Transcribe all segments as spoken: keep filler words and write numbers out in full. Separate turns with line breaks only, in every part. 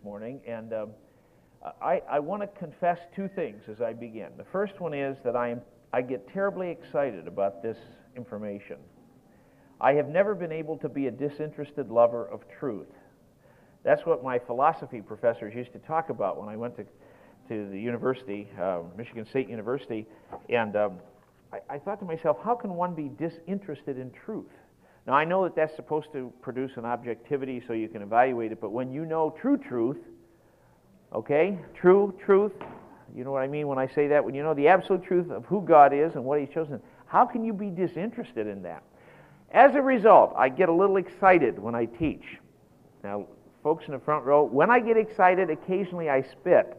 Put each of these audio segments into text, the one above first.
morning, and um, I, I want to confess two things as I begin. The first one is that I am I get terribly excited about this information. I have never been able to be a disinterested lover of truth. That's what my philosophy professors used to talk about when I went to, to the university, uh, Michigan State University, and um, I, I thought to myself, how can one be disinterested in truth? Now, I know that that's supposed to produce an objectivity so you can evaluate it, but when you know true truth, okay, true truth, you know what I mean when I say that? When you know the absolute truth of who God is and what He's chosen, how can you be disinterested in that? As a result, I get a little excited when I teach. Now, folks in the front row, when I get excited, occasionally I spit.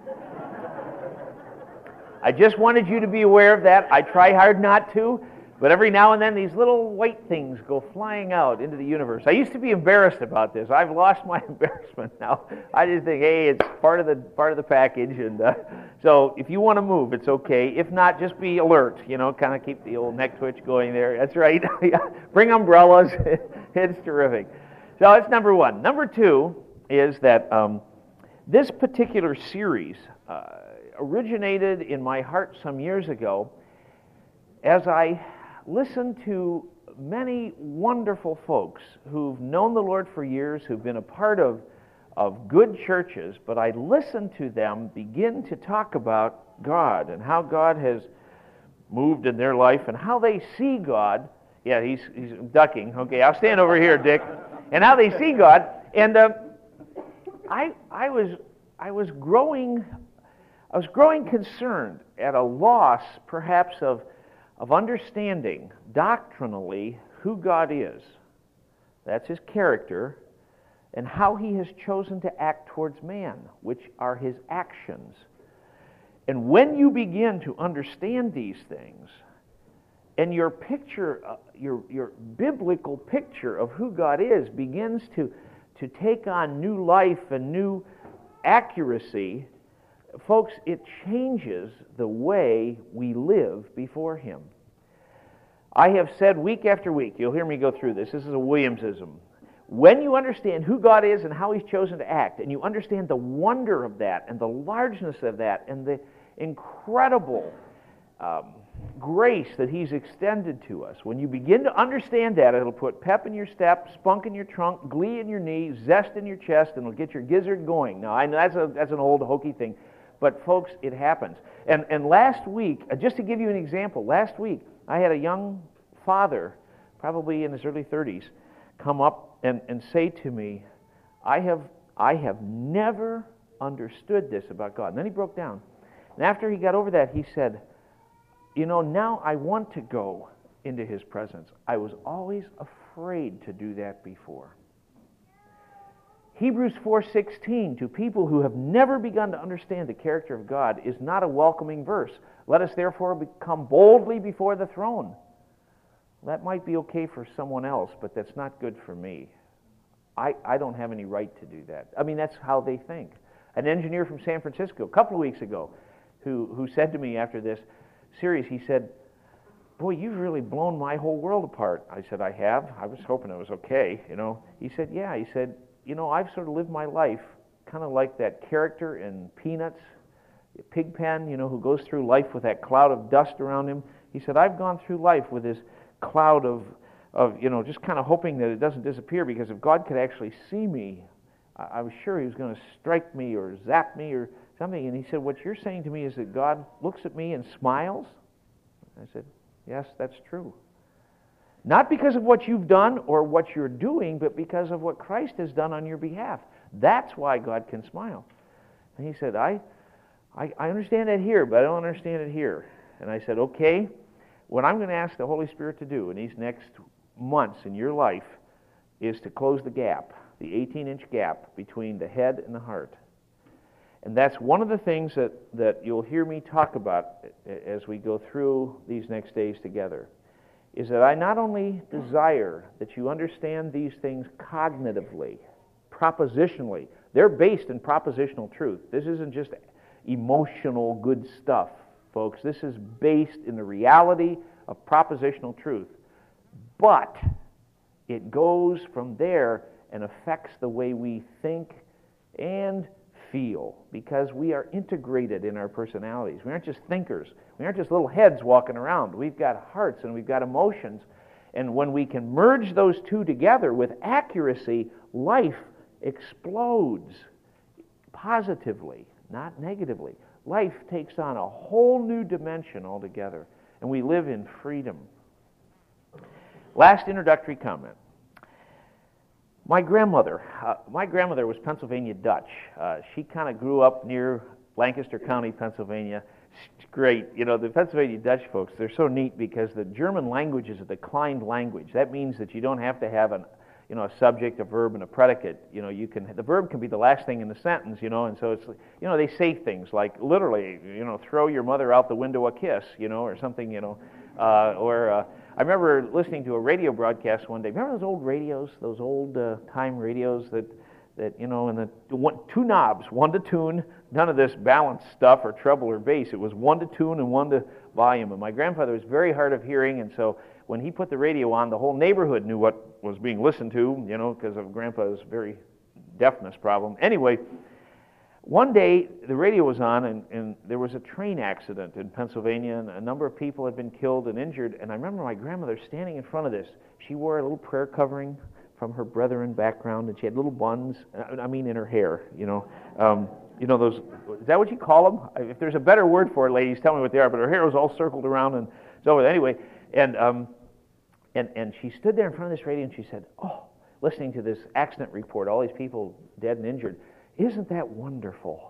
I just wanted you to be aware of that. I try hard not to, but every now and then these little white things go flying out into the universe. I used to be embarrassed about this. I've lost my embarrassment now. I just think, hey, it's part of the part of the package, and uh, so if you want to move, it's okay. If not, just be alert. You know, kind of keep the old neck twitch going there. That's right. Bring umbrellas. It's terrific. So that's number one. Number two is that um, this particular series uh, originated in my heart some years ago as I listened to many wonderful folks who've known the Lord for years, who've been a part of, of good churches, but I listened to them begin to talk about God and how God has moved in their life and how they see God. Yeah, he's, he's ducking. Okay, I'll stand over here, Dick. And how they see God. And uh, I, I was, I was growing, I was growing concerned at a loss, perhaps, of of understanding doctrinally who God is. That's His character, and how He has chosen to act towards man, which are His actions. And when you begin to understand these things, and your picture, uh, your, your biblical picture of who God is begins to, to take on new life and new accuracy, folks, it changes the way we live before Him. I have said week after week, you'll hear me go through this, this is a Williamsism. When you understand who God is and how He's chosen to act, and you understand the wonder of that, and the largeness of that, and the incredible um, grace that He's extended to us, when you begin to understand that, it'll put pep in your step, spunk in your trunk, glee in your knee, zest in your chest, and it'll get your gizzard going. Now, I know that's, a, that's an old hokey thing, but folks, it happens. And, and last week, uh, just to give you an example, last week, I had a young father, probably in his early thirties, come up and, and say to me, I have, I have never understood this about God. And then he broke down. And after he got over that, he said, you know, now I want to go into His presence. I was always afraid to do that before. Hebrews four sixteen, to people who have never begun to understand the character of God, is not a welcoming verse. Let us therefore come boldly before the throne. That might be okay for someone else, but that's not good for me. I, I don't have any right to do that. I mean, that's how they think. An engineer from San Francisco, a couple of weeks ago, who, who said to me after this series, he said, boy, you've really blown my whole world apart. I said, I have? I was hoping it was okay, you know. He said, yeah. He said, you know, I've sort of lived my life kind of like that character in Peanuts, Pigpen, you know, who goes through life with that cloud of dust around him. He said, I've gone through life with this cloud of, of you know, just kind of hoping that it doesn't disappear, because if God could actually see me, I, I was sure He was going to strike me or zap me or something. And he said, what you're saying to me is that God looks at me and smiles? I said, yes, that's true. Not because of what you've done or what you're doing, but because of what Christ has done on your behalf. That's why God can smile. And he said, I, I, I understand that here, but I don't understand it here. And I said, okay, what I'm going to ask the Holy Spirit to do in these next months in your life is to close the gap, the eighteen-inch gap between the head and the heart. And that's one of the things that, that you'll hear me talk about as we go through these next days together, is that I not only desire that you understand these things cognitively, propositionally. They're based in propositional truth. This isn't just emotional good stuff, folks. This is based in the reality of propositional truth. But it goes from there and affects the way we think and feel, because we are integrated in our personalities. We aren't just thinkers. We aren't just little heads walking around. We've got hearts and we've got emotions. And when we can merge those two together with accuracy, life explodes positively, not negatively. Life takes on a whole new dimension altogether, and we live in freedom. Last introductory comment. My grandmother, uh, my grandmother was Pennsylvania Dutch. Uh, she kind of grew up near Lancaster County, Pennsylvania. It's great. You know, the Pennsylvania Dutch folks, they're so neat because the German language is a declined language. That means that you don't have to have an, you know, a subject, a verb, and a predicate. You know, you can, the verb can be the last thing in the sentence, you know, and so it's, you know, they say things like literally, you know, throw your mother out the window a kiss, you know, or something, you know, uh, or, uh, I remember listening to a radio broadcast one day. Remember those old radios, those old uh, time radios that, that you know, and the one, two knobs, one to tune, none of this balanced stuff or treble or bass. It was one to tune and one to volume. And my grandfather was very hard of hearing, and so when he put the radio on, the whole neighborhood knew what was being listened to, you know, because of Grandpa's very deafness problem. Anyway, one day the radio was on, and, and there was a train accident in Pennsylvania, and a number of people had been killed and injured. And I remember my grandmother standing in front of this. She wore a little prayer covering from her brethren background, and she had little buns, I mean in her hair, you know. Um, you know those, is that what you call them? If there's a better word for it, ladies, tell me what they are. But her hair was all circled around, and so anyway, and um, and and she stood there in front of this radio, and she said, "Oh," listening to this accident report, all these people dead and injured. "Isn't that wonderful?"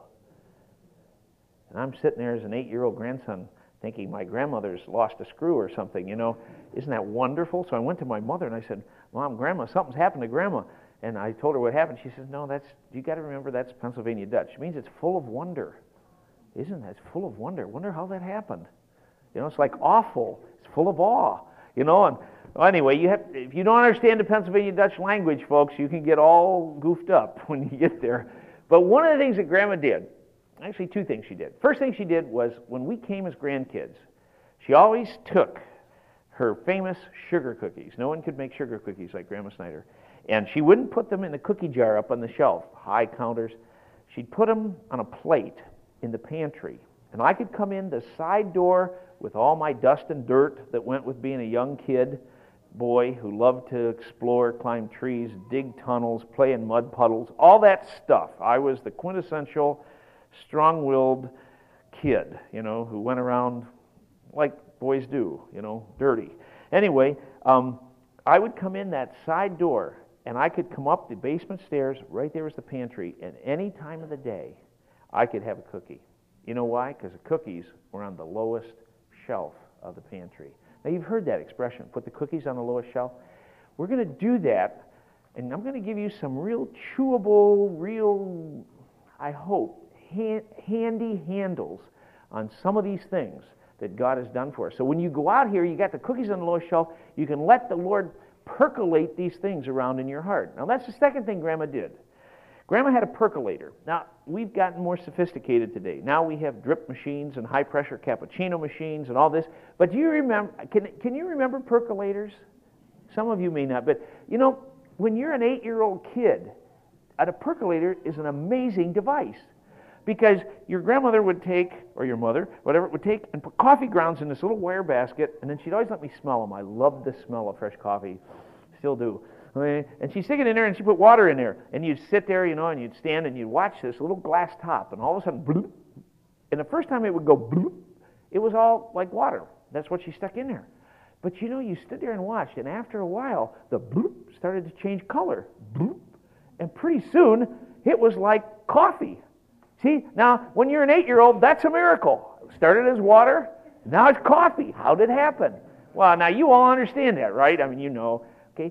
And I'm sitting there as an eight-year-old grandson thinking my grandmother's lost a screw or something, you know. Isn't that wonderful? So I went to my mother and I said, "Mom, Grandma, something's happened to Grandma." And I told her what happened. She says, "No, that's, you got to remember that's Pennsylvania Dutch. It means it's full of wonder." Isn't that? It's full of wonder. Wonder how that happened. You know, it's like awful. It's full of awe. You know, and well, anyway, you have, if you don't understand the Pennsylvania Dutch language, folks, you can get all goofed up when you get there. But one of the things that Grandma did, actually two things she did. First thing she did was when we came as grandkids, she always took her famous sugar cookies. No one could make sugar cookies like Grandma Snyder. And she wouldn't put them in the cookie jar up on the shelf, high counters. She'd put them on a plate in the pantry. And I could come in the side door with all my dust and dirt that went with being a young kid, boy who loved to explore, climb trees, dig tunnels, play in mud puddles, all that stuff. I was the quintessential strong-willed kid, you know, who went around like boys do, you know, dirty. Anyway, um, I would come in that side door, and I could come up the basement stairs. Right there was the pantry, and any time of the day, I could have a cookie. You know why? Because the cookies were on the lowest shelf of the pantry. Now, you've heard that expression, put the cookies on the lowest shelf. We're going to do that, and I'm going to give you some real chewable, real, I hope, hand, handy handles on some of these things that God has done for us. So when you go out here, you got the cookies on the lowest shelf, you can let the Lord percolate these things around in your heart. Now, that's the second thing Grandma did. Grandma had a percolator. Now, we've gotten more sophisticated today. Now we have drip machines and high-pressure cappuccino machines and all this. But do you remember, can, can you remember percolators? Some of you may not. But, you know, when you're an eight-year-old kid, a percolator is an amazing device. Because your grandmother would take, or your mother, whatever, would take and put coffee grounds in this little wire basket, and then she'd always let me smell them. I loved the smell of fresh coffee. Still do. And she'd stick it in there, and she'd put water in there. And you'd sit there, you know, and you'd stand, and you'd watch this little glass top, and all of a sudden, bloop. And the first time it would go bloop, it was all like water. That's what she stuck in there. But, you know, you stood there and watched, and after a while, the bloop started to change color. Bloop. And pretty soon, it was like coffee. See, now, when you're an eight-year-old, that's a miracle. It started as water, now it's coffee. How did it happen? Well, now, you all understand that, right? I mean, you know, okay?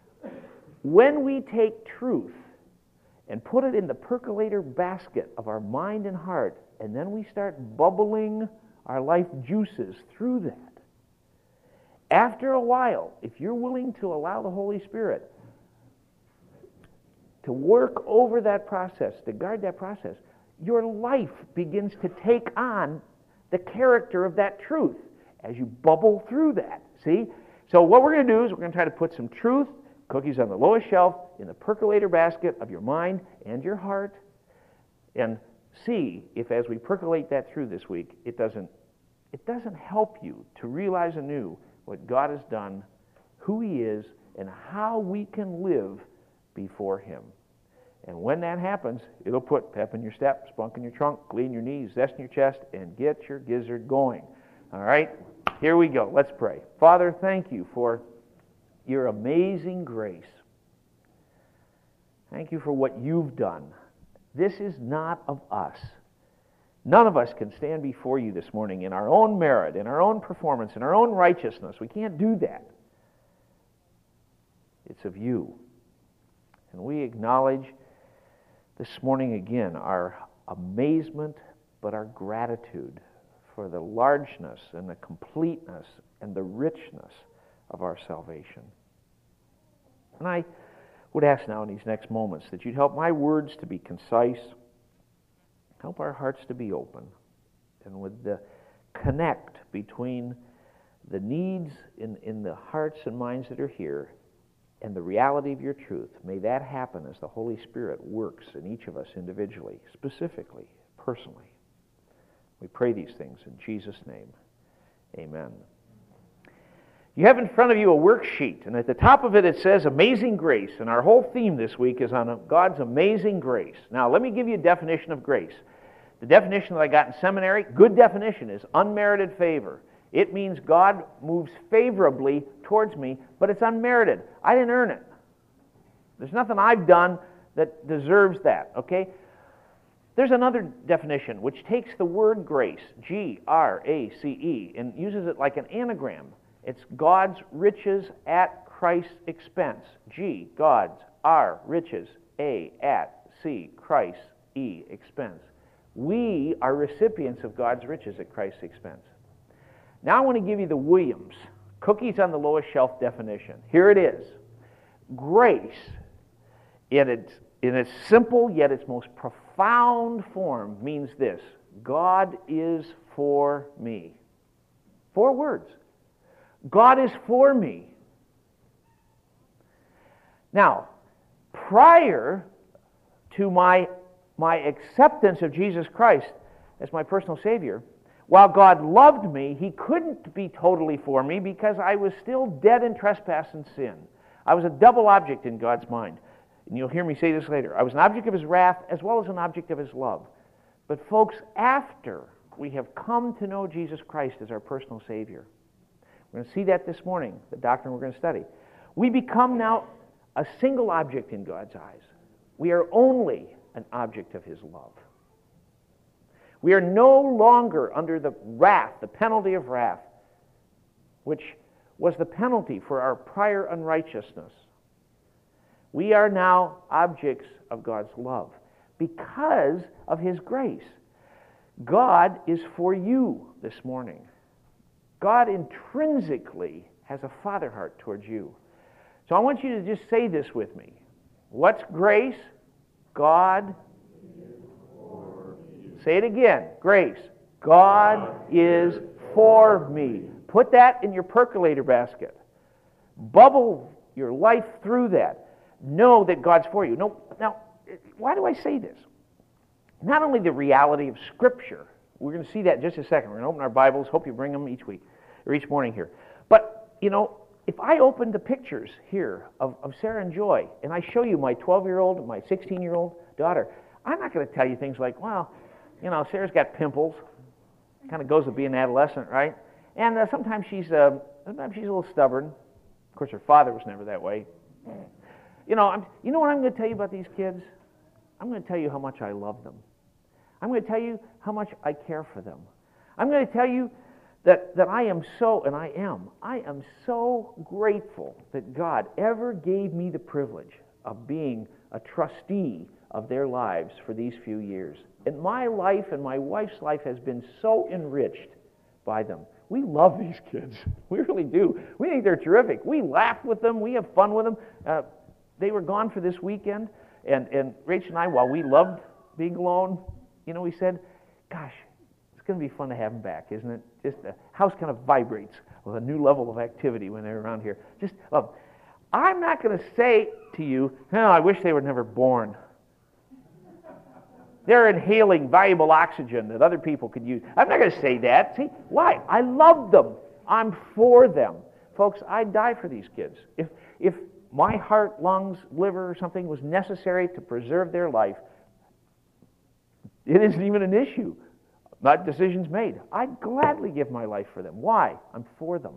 When we take truth and put it in the percolator basket of our mind and heart, and then we start bubbling our life juices through that, after a while, if you're willing to allow the Holy Spirit to work over that process, to guard that process, your life begins to take on the character of that truth as you bubble through that. See? So what we're going to do is we're going to try to put some truth, cookies on the lowest shelf, in the percolator basket of your mind and your heart. And see if as we percolate that through this week, it doesn't, it doesn't help you to realize anew what God has done, who He is, and how we can live before Him. And when that happens, it'll put pep in your step, spunk in your trunk, glee in your knees, zest in your chest, and get your gizzard going. All right? Here we go. Let's pray. Father, thank you for your amazing grace. Thank you for what you've done. This is not of us. None of us can stand before you this morning in our own merit, in our own performance, in our own righteousness. We can't do that. It's of you. And we acknowledge this morning again our amazement, but our gratitude for the largeness and the completeness and the richness of our salvation. And I would ask now in these next moments that you'd help my words to be concise, help our hearts to be open, and with the connect between the needs in, in the hearts and minds that are here and the reality of your truth, may that happen as the Holy Spirit works in each of us individually, specifically, personally. We pray these things in Jesus' name. Amen. You have in front of you a worksheet, and at the top of it it says Amazing Grace, and our whole theme this week is on God's amazing grace. Now, let me give you a definition of grace. The definition that I got in seminary, good definition, is unmerited favor. It means God moves favorably towards me, but it's unmerited. I didn't earn it. There's nothing I've done that deserves that, okay? There's another definition which takes the word grace, G R A C E, and uses it like an anagram. It's God's riches at Christ's expense. G, God's, R, riches, A, at, C, Christ, E, expense. We are recipients of God's riches at Christ's expense. Now I want to give you the Williams, cookies on the lowest shelf definition. Here it is. Grace, in its, in its simple yet its most profound form, means this: God is for me. Four words. God is for me. Now, prior to my, my acceptance of Jesus Christ as my personal Savior, while God loved me, He couldn't be totally for me because I was still dead in trespass and sin. I was a double object in God's mind. And you'll hear me say this later. I was an object of His wrath as well as an object of His love. But folks, after we have come to know Jesus Christ as our personal Savior, we're going to see that this morning, the doctrine we're going to study. We become now a single object in God's eyes. We are only an object of His love. We are no longer under the wrath, the penalty of wrath, which was the penalty for our prior unrighteousness. We are now objects of God's love because of His grace. God is for you this morning. God intrinsically has a father heart towards you. So I want you to just say this with me. What's grace? God. Say it again. Grace. God is for me. Put that in your percolator basket. Bubble your life through that. Know that God's for you. No, now, why do I say this? Not only the reality of Scripture. We're going to see that in just a second. We're going to open our Bibles. Hope you bring them each week, or each morning here. But, you know, if I open the pictures here of, of Sarah and Joy, and I show you my twelve-year-old and my sixteen-year-old daughter, I'm not going to tell you things like, well, you know, Sarah's got pimples. Kind of goes with being an adolescent, right? And uh, sometimes she's uh, sometimes she's a little stubborn. Of course, her father was never that way. You know, I'm, you know what I'm going to tell you about these kids? I'm going to tell you how much I love them. I'm going to tell you how much I care for them. I'm going to tell you that, that I am so, and I am, I am so grateful that God ever gave me the privilege of being a trustee of their lives for these few years. And my life and my wife's life has been so enriched by them. We love these kids. We really do. We think they're terrific. We laugh with them. We have fun with them. Uh, they were gone for this weekend, and, and Rach and I, while we loved being alone, you know, we said, gosh, it's going to be fun to have them back, isn't it? Just the house kind of vibrates with a new level of activity when they're around here. Just love. I'm not going to say to you, oh, I wish they were never born. They're inhaling valuable oxygen that other people could use. I'm not going to say that. See, why? I love them. I'm for them. Folks, I'd die for these kids. If, if my heart, lungs, liver, or something was necessary to preserve their life, it isn't even an issue. Not decisions made. I'd gladly give my life for them. Why? I'm for them.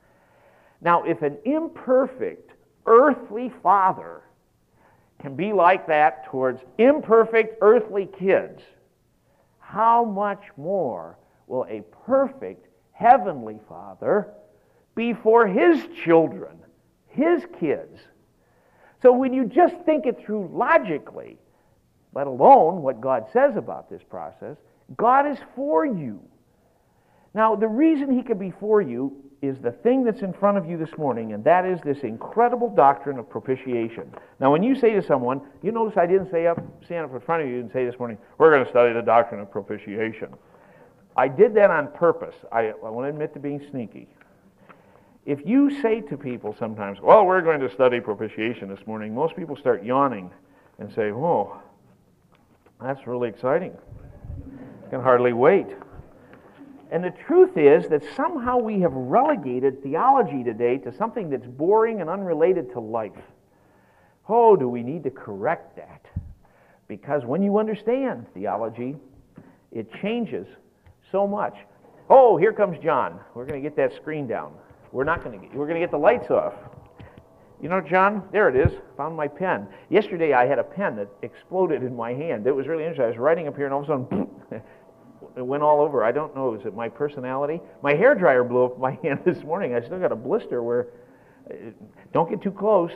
Now, if an imperfect earthly father can be like that towards imperfect earthly kids, how much more will a perfect heavenly Father be for his children, his kids? So when you just think it through logically, let alone what God says about this process, God is for you. Now, the reason he can be for you is the thing that's in front of you this morning, and that is this incredible doctrine of propitiation. Now, when you say to someone, you notice I didn't say up, stand up in front of you and say this morning, we're going to study the doctrine of propitiation. I did that on purpose. I, I want to admit to being sneaky. If you say to people sometimes, well, we're going to study propitiation this morning, most people start yawning and say, oh, that's really exciting. I can hardly wait. And the truth is that somehow we have relegated theology today to something that's boring and unrelated to life. Oh, do we need to correct that? Because when you understand theology, it changes so much. Oh, here comes John. We're going to get that screen down. We're not going to get, we're going to get the lights off. You know, John, there it is. Found my pen. Yesterday I had a pen that exploded in my hand. It was really interesting. I was writing up here and all of a sudden, it went all over. I don't know. Is it my personality? My hairdryer blew up my hand this morning. I still got a blister where, uh, don't get too close.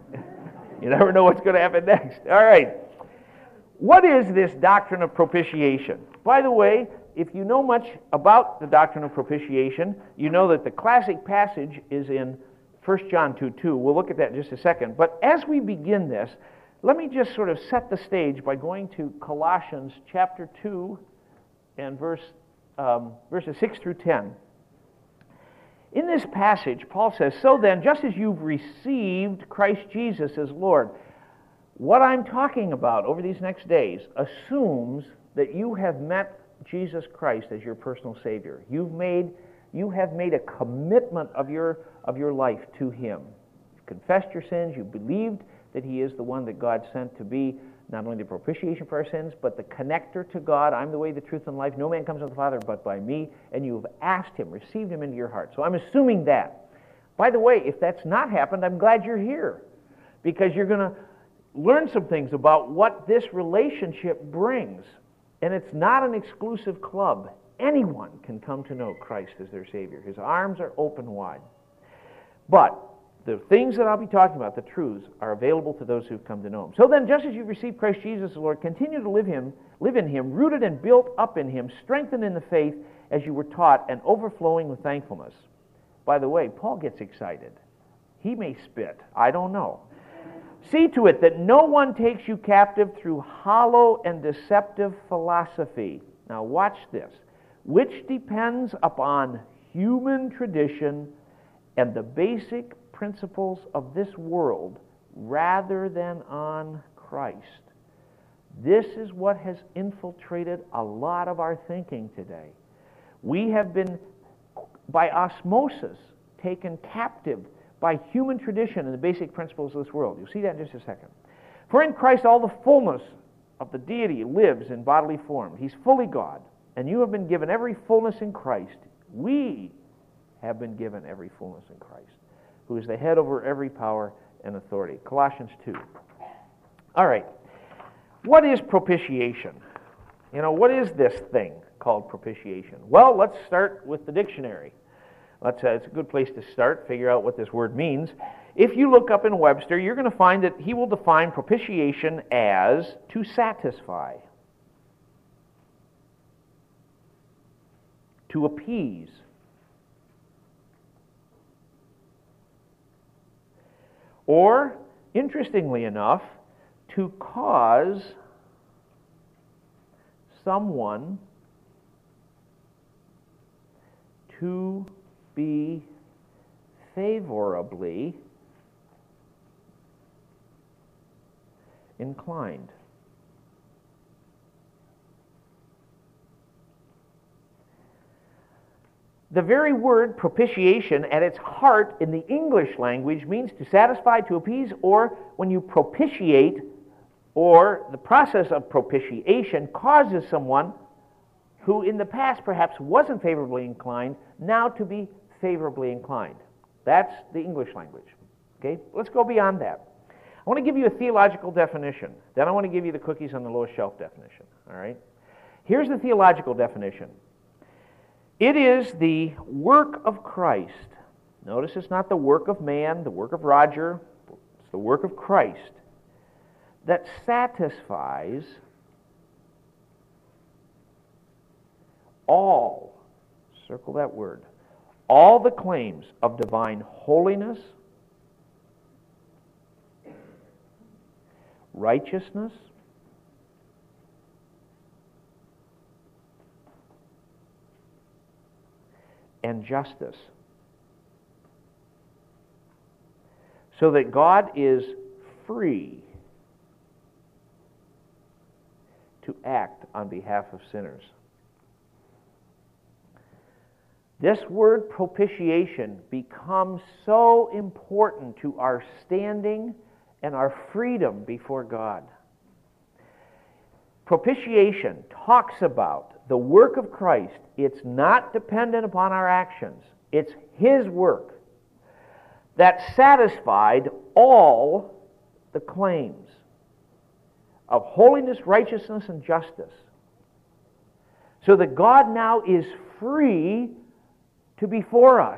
You never know what's going to happen next. All right. What is this doctrine of propitiation? By the way, if you know much about the doctrine of propitiation, you know that the classic passage is in First John two two. We'll look at that in just a second. But as we begin this, let me just sort of set the stage by going to Colossians chapter two and verse um, verses six through ten. In this passage, Paul says, so then, just as you've received Christ Jesus as Lord, what I'm talking about over these next days assumes that you have met Jesus Christ as your personal Savior. You've made, you have made a commitment of your, of your life to Him. You've confessed your sins. You've believed that He is the one that God sent to be not only the propitiation for our sins, but the connector to God. I'm the way, the truth, and life. No man comes to the Father but by me. And you have asked Him, received Him into your heart. So I'm assuming that. By the way, if that's not happened, I'm glad you're here, because you're going to learn some things about what this relationship brings. And it's not an exclusive club. Anyone can come to know Christ as their Savior. His arms are open wide. But the things that I'll be talking about, the truths, are available to those who've come to know Him. So then, just as you've received Christ Jesus the Lord, continue to live Him, live in Him, rooted and built up in Him, strengthened in the faith as you were taught, and overflowing with thankfulness. By the way, Paul gets excited. He may spit. I don't know. See to it that no one takes you captive through hollow and deceptive philosophy. Now watch this. Which depends upon human tradition and the basic principles of this world rather than on Christ. This is what has infiltrated a lot of our thinking today. We have been, by osmosis, taken captive by human tradition and the basic principles of this world. You'll see that in just a second. For in Christ all the fullness of the deity lives in bodily form. He's fully God, and you have been given every fullness in Christ. We have been given every fullness in Christ, who is the head over every power and authority. Colossians two. All right. What is propitiation? You know, what is this thing called propitiation? Well, let's start with the dictionary. Let's, uh, it's a good place to start, figure out what this word means. If you look up in Webster, you're going to find that he will define propitiation as to satisfy, to appease, or, interestingly enough, to cause someone to be favorably inclined. The very word propitiation at its heart in the English language means to satisfy, to appease, or when you propitiate, or the process of propitiation causes someone who in the past perhaps wasn't favorably inclined now to be favorably inclined. That's the English language. Okay? Let's go beyond that. I want to give you a theological definition. Then I want to give you the cookies on the lowest shelf definition. All right? Here's the theological definition. It is the work of Christ. Notice it's not the work of man, the work of Roger. It's the work of Christ that satisfies all, circle that word, all the claims of divine holiness, righteousness, and justice, so that God is free to act on behalf of sinners. This word propitiation becomes so important to our standing and our freedom before God. Propitiation talks about the work of Christ. It's not dependent upon our actions. It's His work that satisfied all the claims of holiness, righteousness, and justice, so that God now is free to be for us.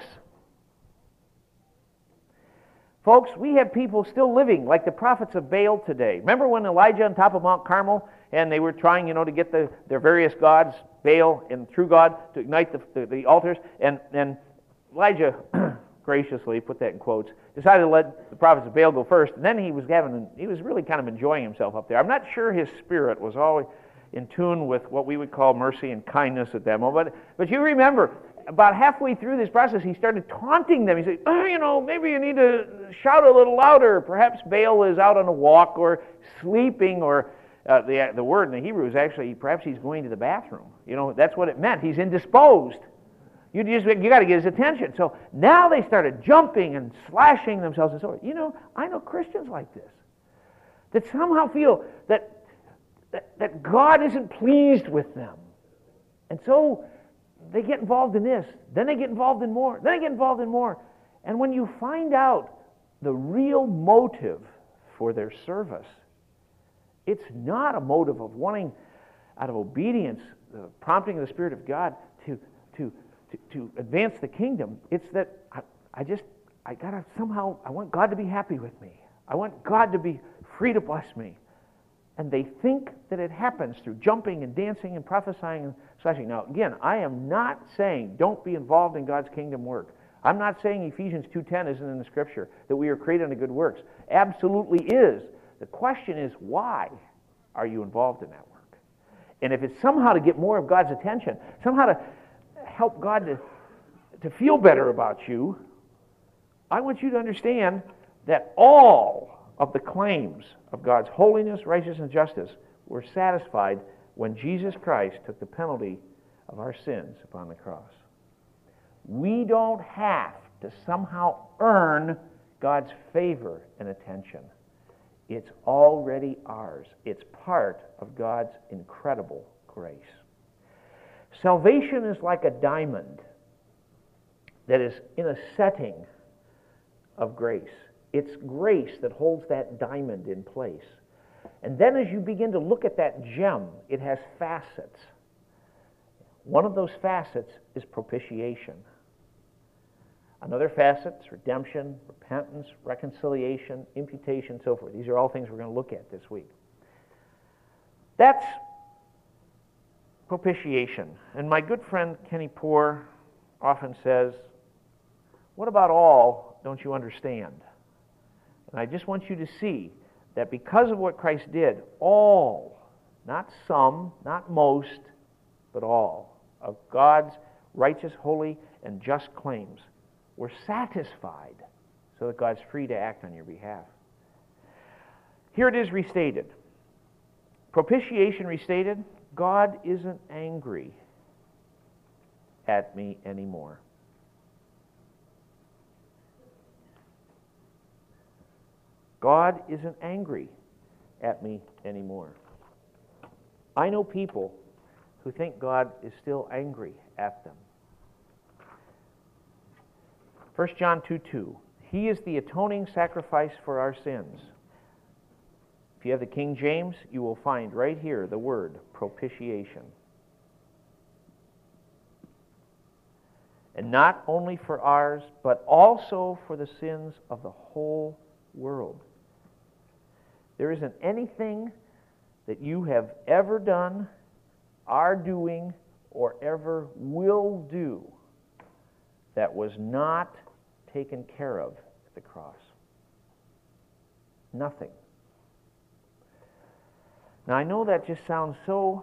Folks, we have people still living like the prophets of Baal today. Remember when Elijah on top of Mount Carmel, and they were trying, you know, to get the, their various gods, Baal and true God, to ignite the, the, the altars, and, and Elijah graciously, put that in quotes, decided to let the prophets of Baal go first, and then he was having, he was really kind of enjoying himself up there. I'm not sure his spirit was always in tune with what we would call mercy and kindness at that moment, but, but you remember, about halfway through this process, he started taunting them. He said, oh, you know, maybe you need to shout a little louder. Perhaps Baal is out on a walk or sleeping, or uh, the, the word in the Hebrew is actually, perhaps he's going to the bathroom. You know, that's what it meant. He's indisposed. You just you got to get his attention. So now they started jumping and slashing themselves and so on. You know, I know Christians like this, that somehow feel that, that, that God isn't pleased with them. And so they get involved in this, then they get involved in more, then they get involved in more. And when you find out the real motive for their service, it's not a motive of wanting, out of obedience, the prompting of the Spirit of God to to to, to advance the kingdom. It's that I, I just, I gotta somehow, I want God to be happy with me. I want God to be free to bless me. And they think that it happens through jumping and dancing and prophesying and slashing. Now, again, I am not saying don't be involved in God's kingdom work. I'm not saying Ephesians two ten isn't in the Scripture, that we are created unto good works. Absolutely is. The question is, why are you involved in that work? And if it's somehow to get more of God's attention, somehow to help God to, to feel better about you, I want you to understand that all of the claims of God's holiness, righteousness, and justice were satisfied when Jesus Christ took the penalty of our sins upon the cross. We don't have to somehow earn God's favor and attention. It's already ours. It's part of God's incredible grace. Salvation is like a diamond that is in a setting of grace. It's grace that holds that diamond in place. And then as you begin to look at that gem, it has facets. One of those facets is propitiation. Another facet is redemption, repentance, reconciliation, imputation, so forth. These are all things we're going to look at this week. That's propitiation. And my good friend Kenny Poore often says, what about all don't you understand? And I just want you to see that because of what Christ did, all, not some, not most, but all of God's righteous, holy, and just claims were satisfied so that God's free to act on your behalf. Here it is restated. Propitiation restated, God isn't angry at me anymore. God isn't angry at me anymore. I know people who think God is still angry at them. First John two two. He is the atoning sacrifice for our sins. If you have the King James, you will find right here the word propitiation. And not only for ours, but also for the sins of the whole world. There isn't anything that you have ever done, are doing, or ever will do that was not taken care of at the cross. Nothing. Now I know that just sounds so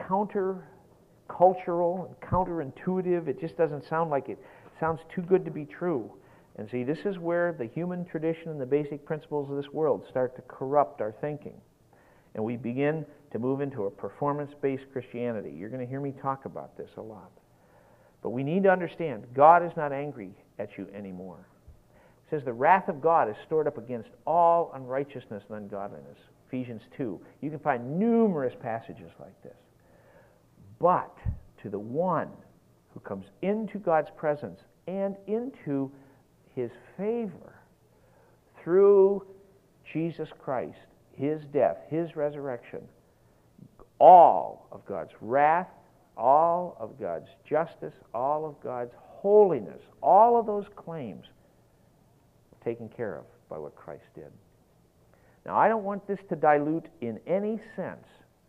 counter-cultural and counterintuitive. It just doesn't sound like it. It sounds too good to be true. And see, this is where the human tradition and the basic principles of this world start to corrupt our thinking. And we begin to move into a performance-based Christianity. You're going to hear me talk about this a lot. But we need to understand, God is not angry at you anymore. It says the wrath of God is stored up against all unrighteousness and ungodliness. Ephesians two. You can find numerous passages like this. But to the one who comes into God's presence and into His favor through Jesus Christ, His death, His resurrection, all of God's wrath, all of God's justice, all of God's holiness, all of those claims are taken care of by what Christ did. Now, I don't want this to dilute in any sense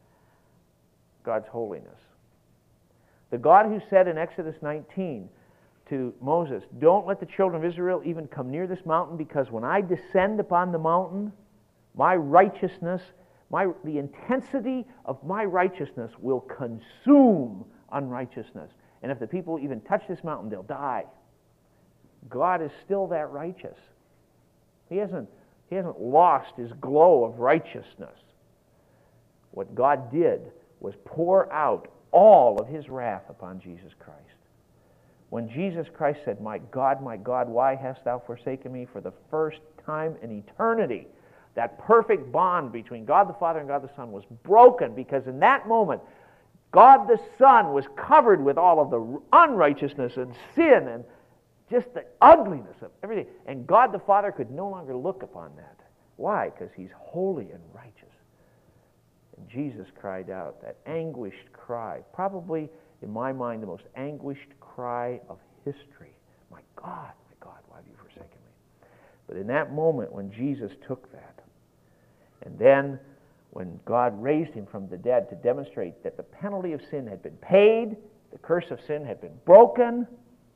God's holiness. The God who said in Exodus nineteen to Moses, "Don't let the children of Israel even come near this mountain, because when I descend upon the mountain, my righteousness, my, the intensity of my righteousness will consume unrighteousness. And if the people even touch this mountain, they'll die." God is still that righteous. He hasn't, he hasn't lost His glow of righteousness. What God did was pour out all of His wrath upon Jesus Christ. When Jesus Christ said, "My God, my God, why hast thou forsaken me?" for the first time in eternity, that perfect bond between God the Father and God the Son was broken, because in that moment, God the Son was covered with all of the unrighteousness and sin and just the ugliness of everything. And God the Father could no longer look upon that. Why? Because He's holy and righteous. And Jesus cried out, that anguished cry, probably in my mind the most anguished cry of history. "My God, my God, why have you forsaken me?" But in that moment when Jesus took that, and then when God raised Him from the dead to demonstrate that the penalty of sin had been paid, the curse of sin had been broken,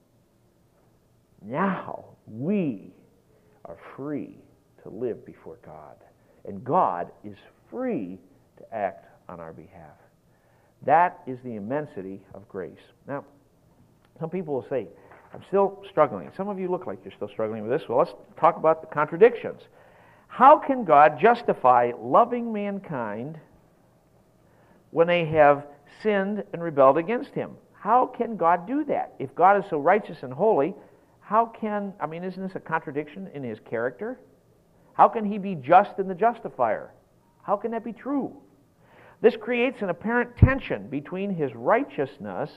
now we are free to live before God. And God is free to act on our behalf. That is the immensity of grace. Now, some people will say, "I'm still struggling." Some of you look like you're still struggling with this. Well, let's talk about the contradictions. How can God justify loving mankind when they have sinned and rebelled against Him? How can God do that? If God is so righteous and holy, how can, I mean, isn't this a contradiction in His character? How can He be just in the justifier? How can that be true? This creates an apparent tension between His righteousness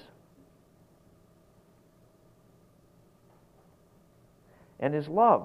and His love.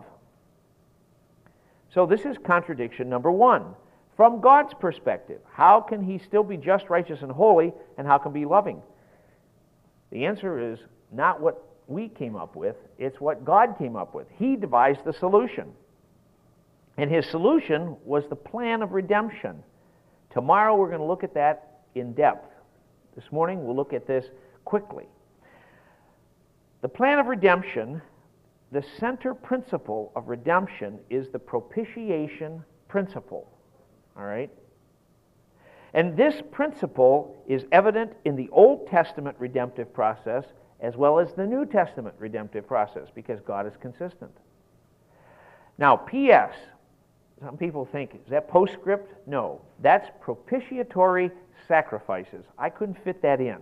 So this is contradiction number one. From God's perspective, how can He still be just, righteous, and holy, and how can He be loving? The answer is not what we came up with, it's what God came up with. He devised the solution. And His solution was the plan of redemption. Tomorrow we're going to look at that in depth. This morning we'll look at this quickly. The plan of redemption, the center principle of redemption is the propitiation principle. All right? And this principle is evident in the Old Testament redemptive process as well as the New Testament redemptive process, because God is consistent. Now, P S, some people think, is that postscript? No, that's propitiatory sacrifices. I couldn't fit that in.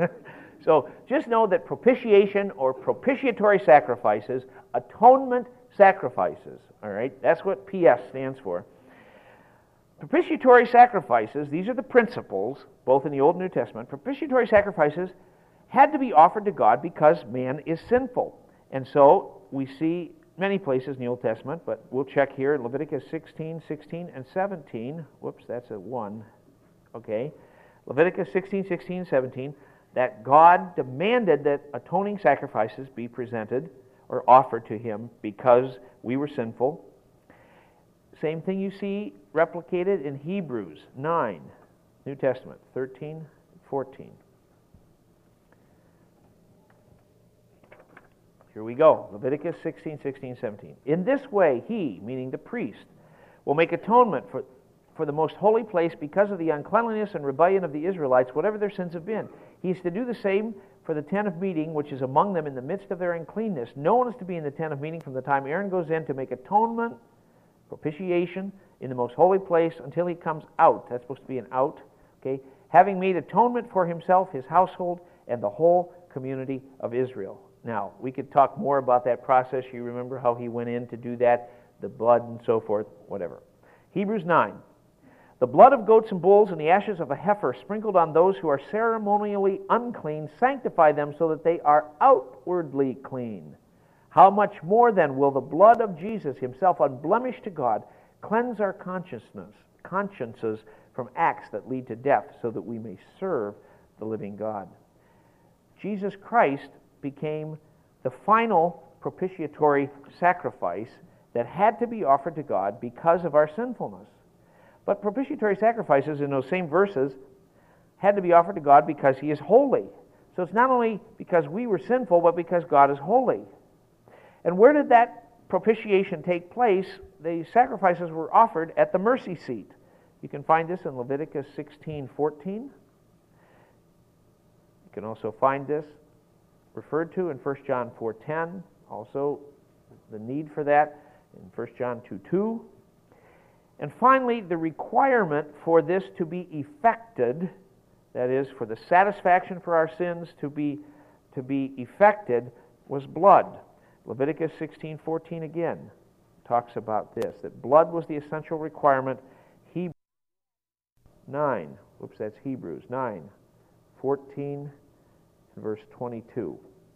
So just know that propitiation or propitiatory sacrifices, atonement sacrifices. All right, that's what P S stands for. Propitiatory sacrifices, these are the principles, both in the Old and New Testament. Propitiatory sacrifices had to be offered to God because man is sinful. And so we see many places in the Old Testament, but we'll check here in Leviticus sixteen, sixteen, and seventeen. Whoops, that's a one. Okay. Leviticus sixteen, sixteen, seventeen, that God demanded that atoning sacrifices be presented or offered to him because we were sinful. Same thing you see replicated in Hebrews nine, New Testament, thirteen, fourteen. Here we go, Leviticus sixteen, sixteen, seventeen. In this way, he, meaning the priest, will make atonement for, for the most holy place because of the uncleanliness and rebellion of the Israelites, whatever their sins have been. He is to do the same for the tent of meeting, which is among them in the midst of their uncleanness. No one is to be in the tent of meeting from the time Aaron goes in to make atonement, propitiation, in the most holy place until he comes out. That's supposed to be an out. Okay, having made atonement for himself, his household, and the whole community of Israel. Now, we could talk more about that process. You remember how he went in to do that, the blood and so forth, whatever. Hebrews nine. The blood of goats and bulls and the ashes of a heifer sprinkled on those who are ceremonially unclean sanctify them so that they are outwardly clean. How much more then will the blood of Jesus, himself unblemished to God, cleanse our consciousness, consciences from acts that lead to death, so that we may serve the living God? Jesus Christ became the final propitiatory sacrifice that had to be offered to God because of our sinfulness. But propitiatory sacrifices in those same verses had to be offered to God because he is holy. So it's not only because we were sinful, but because God is holy. And where did that propitiation take place? The sacrifices were offered at the mercy seat. You can find this in Leviticus sixteen, fourteen. You can also find this referred to in First John four, ten. Also, the need for that in First John two, two. And finally, the requirement for this to be effected, that is, for the satisfaction for our sins to be, to be effected, was blood. Leviticus sixteen, fourteen again talks about this, that blood was the essential requirement. Hebrews nine, whoops, that's Hebrews nine, fourteen, and verse twenty-two.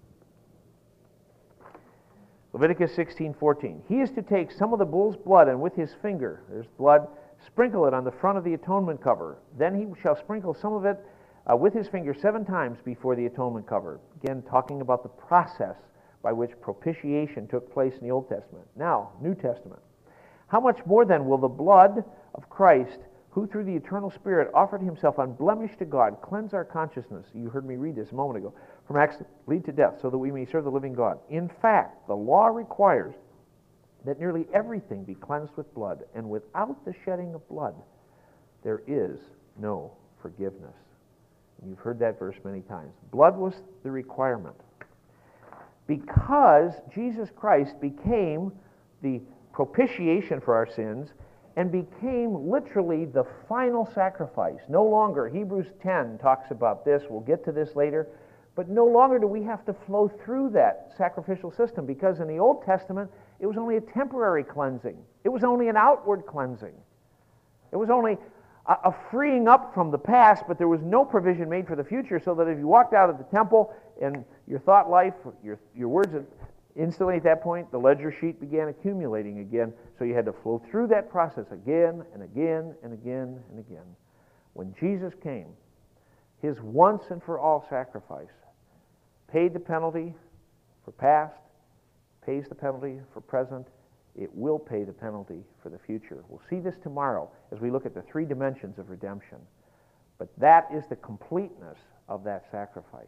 Leviticus sixteen, fourteen. He is to take some of the bull's blood and with his finger, there's blood, sprinkle it on the front of the atonement cover. Then he shall sprinkle some of it uh, with his finger seven times before the atonement cover. Again, talking about the process by which propitiation took place in the Old Testament. Now, New Testament. How much more then will the blood of Christ, who through the eternal Spirit offered himself unblemished to God, cleanse our consciousness? You heard me read this a moment ago. From acts that lead to death, so that we may serve the living God. In fact, the law requires that nearly everything be cleansed with blood, and without the shedding of blood, there is no forgiveness. And you've heard that verse many times. Blood was the requirement. Because Jesus Christ became the propitiation for our sins and became literally the final sacrifice. No longer, Hebrews ten talks about this, we'll get to this later, but no longer do we have to flow through that sacrificial system, because in the Old Testament, it was only a temporary cleansing. It was only an outward cleansing. It was only a, a freeing up from the past, but there was no provision made for the future, so that if you walked out of the temple and your thought life, your, your words, instantly at that point, the ledger sheet began accumulating again, so you had to flow through that process again and again and again and again. When Jesus came, his once and for all sacrifice paid the penalty for past, pays the penalty for present, it will pay the penalty for the future. We'll see this tomorrow as we look at the three dimensions of redemption. But that is the completeness of that sacrifice.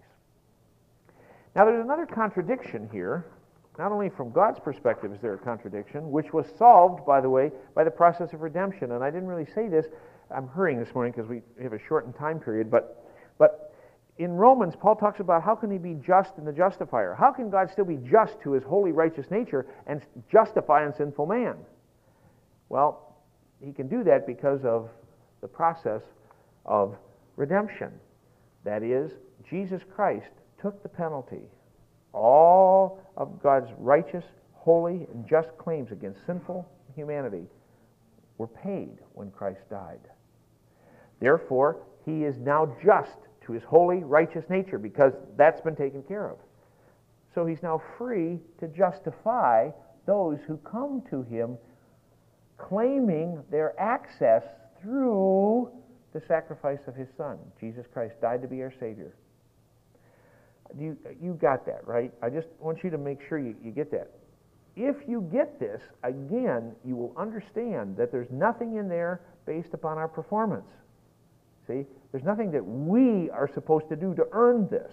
Now there's another contradiction here. Not only from God's perspective is there a contradiction, which was solved, by the way, by the process of redemption. And I didn't really say this. I'm hurrying this morning because we have a shortened time period. But, but in Romans, Paul talks about how can he be just in the justifier? How can God still be just to his holy, righteous nature and justify a sinful man? Well, he can do that because of the process of redemption. That is, Jesus Christ took the penalty. All of God's righteous, holy and just claims against sinful humanity were paid when Christ died. Therefore, he is now just to his holy, righteous nature because that's been taken care of. So he's now free to justify those who come to him claiming their access through the sacrifice of his Son. Jesus Christ died to be our Savior. You, you got that, right? I just want you to make sure you, you get that. If you get this, again, you will understand that there's nothing in there based upon our performance. See? There's nothing that we are supposed to do to earn this.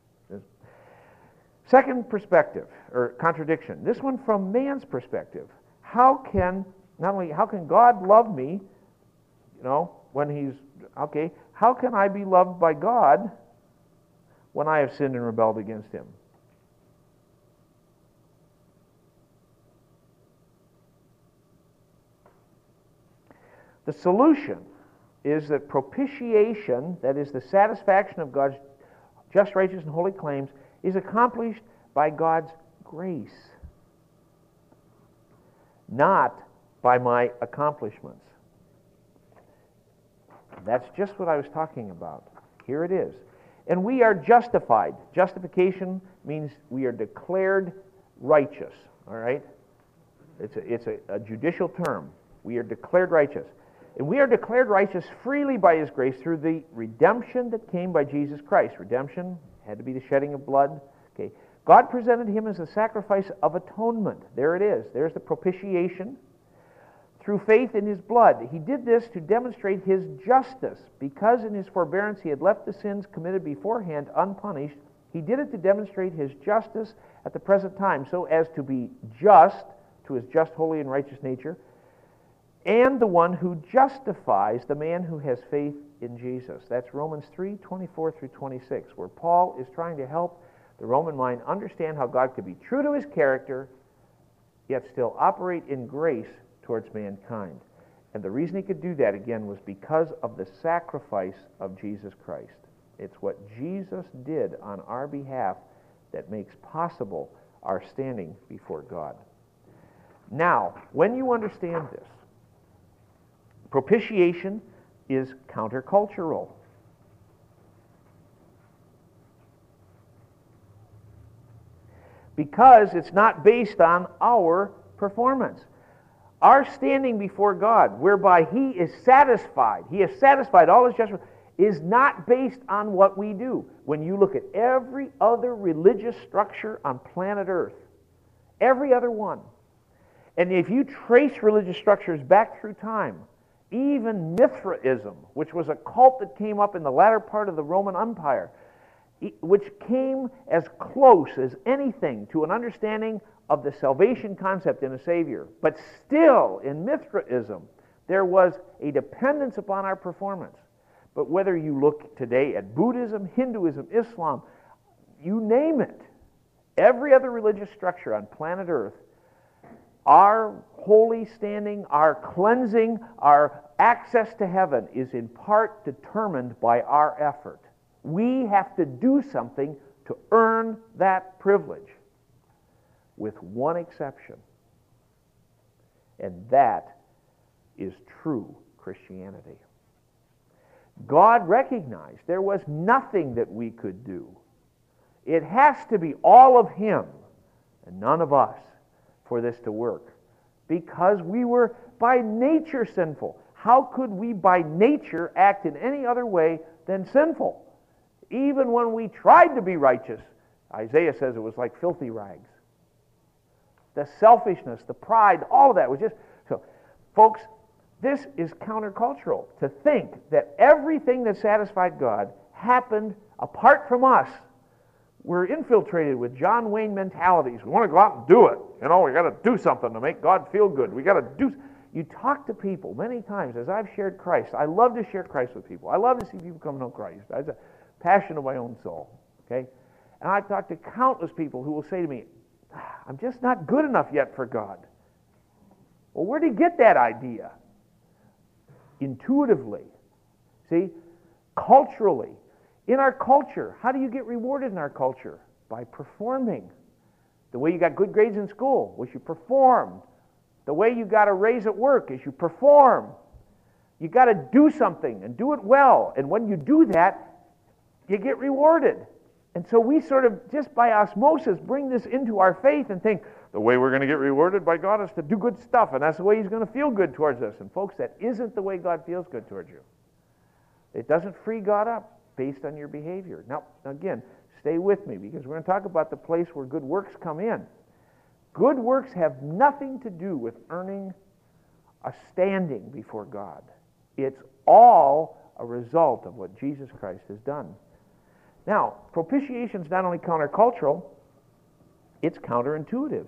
Second perspective, or contradiction. This one from man's perspective. How can, not only, how can God love me, you know, when he's, okay, how can I be loved by God when I have sinned and rebelled against him? The solution is that propitiation, that is the satisfaction of God's just, righteous, and holy claims, is accomplished by God's grace, not by my accomplishments. That's just what I was talking about. Here it is. And we are justified. Justification means we are declared righteous, all right? It's a, it's a, a judicial term. We are declared righteous. And we are declared righteous freely by his grace through the redemption that came by Jesus Christ. Redemption had to be the shedding of blood. Okay. God presented him as a sacrifice of atonement. There it is. There's the propitiation. Through faith in his blood. He did this to demonstrate his justice. Because in his forbearance he had left the sins committed beforehand unpunished, he did it to demonstrate his justice at the present time, so as to be just to his just, holy, and righteous nature, and the one who justifies the man who has faith in Jesus. That's Romans three, twenty-four through twenty-six, where Paul is trying to help the Roman mind understand how God could be true to his character, yet still operate in grace towards mankind. And the reason he could do that, again, was because of the sacrifice of Jesus Christ. It's what Jesus did on our behalf that makes possible our standing before God. Now, when you understand this, propitiation is countercultural. Because it's not based on our performance. Our standing before God, whereby he is satisfied, he has satisfied all his justice, is not based on what we do. When you look at every other religious structure on planet Earth, every other one, and if you trace religious structures back through time, even Mithraism, which was a cult that came up in the latter part of the Roman Empire, which came as close as anything to an understanding of the salvation concept in a Savior. But still, in Mithraism, there was a dependence upon our performance. But whether you look today at Buddhism, Hinduism, Islam, you name it, every other religious structure on planet Earth, our holy standing, our cleansing, our access to heaven is in part determined by our effort. We have to do something to earn that privilege, with one exception, and that is true Christianity. God recognized there was nothing that we could do. It has to be all of him and none of us for this to work, because we were by nature sinful. How could we by nature act in any other way than sinful? Even when we tried to be righteous, Isaiah says it was like filthy rags. The selfishness, the pride, all of that was just... So, folks, this is countercultural, to think that everything that satisfied God happened apart from us. We're infiltrated with John Wayne mentalities. We want to go out and do it. You know, we got to do something to make God feel good. We got to do... You talk to people many times, as I've shared Christ. I love to share Christ with people. I love to see people come to know Christ. That's a passion of my own soul. Okay? And I've talked to countless people who will say to me, I'm just not good enough yet for God. Well, where did he get that idea? Intuitively. See? Culturally. In our culture, how do you get rewarded in our culture? By performing. The way you got good grades in school was you performed. The way you got a raise at work is you perform. You got to do something and do it well. And when you do that, you get rewarded. And so we sort of, just by osmosis, bring this into our faith and think, the way we're going to get rewarded by God is to do good stuff, and that's the way He's going to feel good towards us. And folks, that isn't the way God feels good towards you. It doesn't free God up based on your behavior. Now, again, stay with me, because we're going to talk about the place where good works come in. Good works have nothing to do with earning a standing before God. It's all a result of what Jesus Christ has done. Now, propitiation is not only countercultural, it's counterintuitive.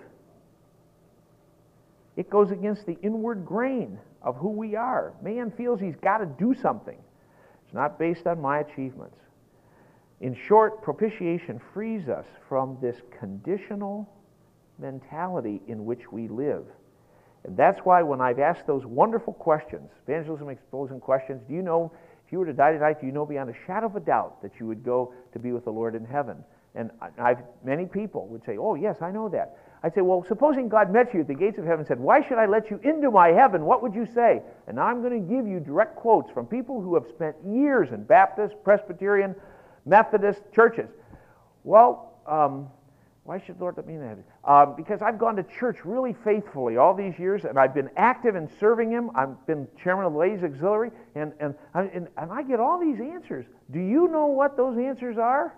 It goes against the inward grain of who we are. Man feels he's got to do something. It's not based on my achievements. In short, propitiation frees us from this conditional mentality in which we live. And that's why when I've asked those wonderful questions, evangelism exposing questions, do you know, if you were to die tonight, do you know beyond a shadow of a doubt that you would go to be with the Lord in heaven? And I've, many people would say, oh, yes, I know that. I'd say, well, supposing God met you at the gates of heaven and said, why should I let you into my heaven? What would you say? And now I'm going to give you direct quotes from people who have spent years in Baptist, Presbyterian, Methodist churches. Well, um, why should the Lord let me in heaven? Um, because I've gone to church really faithfully all these years, and I've been active in serving Him. I've been chairman of the Ladies Auxiliary, and, and, and, and I get all these answers. Do you know what those answers are?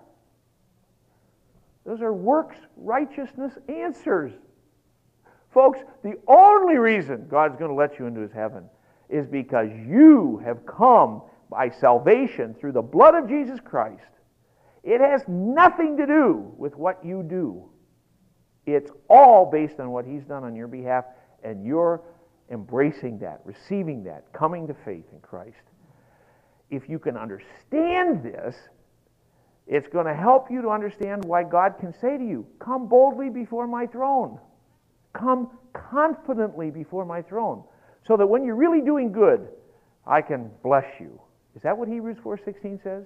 Those are works righteousness answers. Folks, the only reason God's going to let you into His heaven is because you have come by salvation through the blood of Jesus Christ. It has nothing to do with what you do. It's all based on what He's done on your behalf, and you're embracing that, receiving that, coming to faith in Christ. If you can understand this, it's going to help you to understand why God can say to you, come boldly before my throne. Come confidently before my throne. So that when you're really doing good, I can bless you. Is that what Hebrews four sixteen says?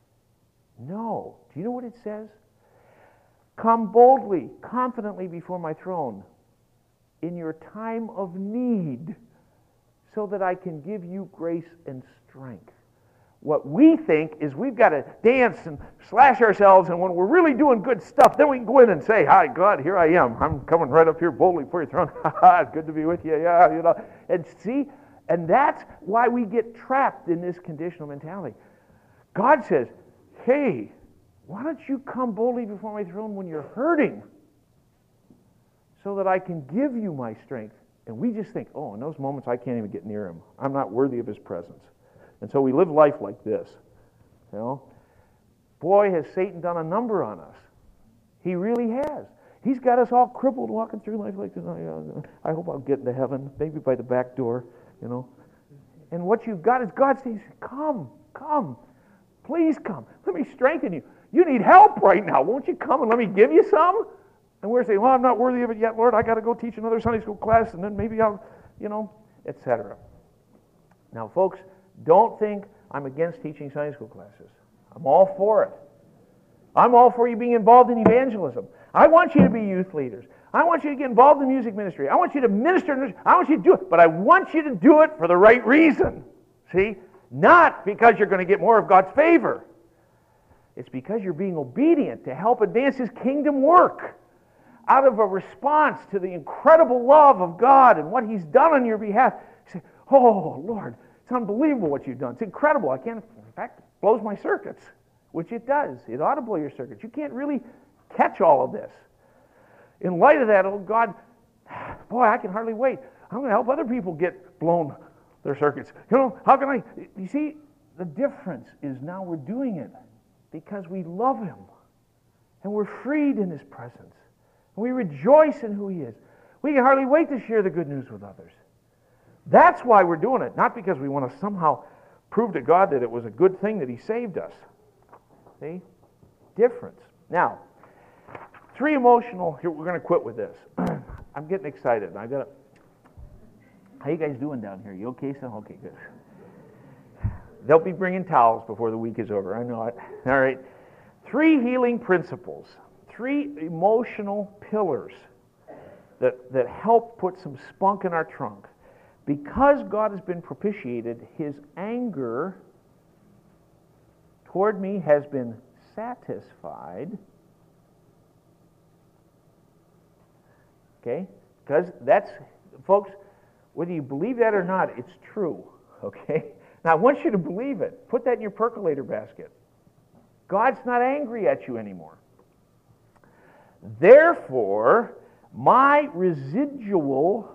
No. Do you know what it says? Come boldly, confidently before my throne in your time of need, so that I can give you grace and strength. What we think is we've got to dance and slash ourselves, and when we're really doing good stuff, then we can go in and say, hi, God, here I am. I'm coming right up here boldly before your throne. It's good to be with you. Yeah, you know. And see, and that's why we get trapped in this conditional mentality. God says, hey, why don't you come boldly before my throne when you're hurting, so that I can give you my strength. And we just think, oh, in those moments I can't even get near Him. I'm not worthy of His presence. And so we live life like this. You know, boy, has Satan done a number on us. He really has. He's got us all crippled walking through life like this. I hope I'll get into heaven, maybe by the back door, you know. And what you've got is God saying, come, come, please come. Let me strengthen you. You need help right now. Won't you come and let me give you some? And we're saying, well, I'm not worthy of it yet, Lord. I got to go teach another Sunday school class, and then maybe I'll, you know, et cetera. Now, folks, don't think I'm against teaching Sunday school classes. I'm all for it. I'm all for you being involved in evangelism. I want you to be youth leaders. I want you to get involved in music ministry. I want you to minister. I want you to do it. But I want you to do it for the right reason. See? Not because you're going to get more of God's favor. It's because you're being obedient to help advance His kingdom work out of a response to the incredible love of God and what He's done on your behalf. You say, oh, Lord, it's unbelievable what you've done. It's incredible. I can't, in fact, it blows my circuits, which it does. It ought to blow your circuits. You can't really catch all of this. In light of that, oh God, boy, I can hardly wait. I'm going to help other people get blown their circuits. You know, how can I? You see, the difference is now we're doing it because we love Him and we're freed in His presence. And we rejoice in who He is. We can hardly wait to share the good news with others. That's why we're doing it, not because we want to somehow prove to God that it was a good thing that He saved us. See? Difference. Now, three emotional, here, we're going to quit with this. I'm getting excited. I got to, how you guys doing down here? You okay, son? Okay, good. They'll be bringing towels before the week is over. I know it. All right. Three healing principles. three emotional pillars that, that help put some spunk in our trunk. Because God has been propitiated, his anger toward me has been satisfied. Okay? Because that's, folks, whether you believe that or not, it's true. Okay? Now, I want you to believe it. Put that in your percolator basket. God's not angry at you anymore. Therefore, my residual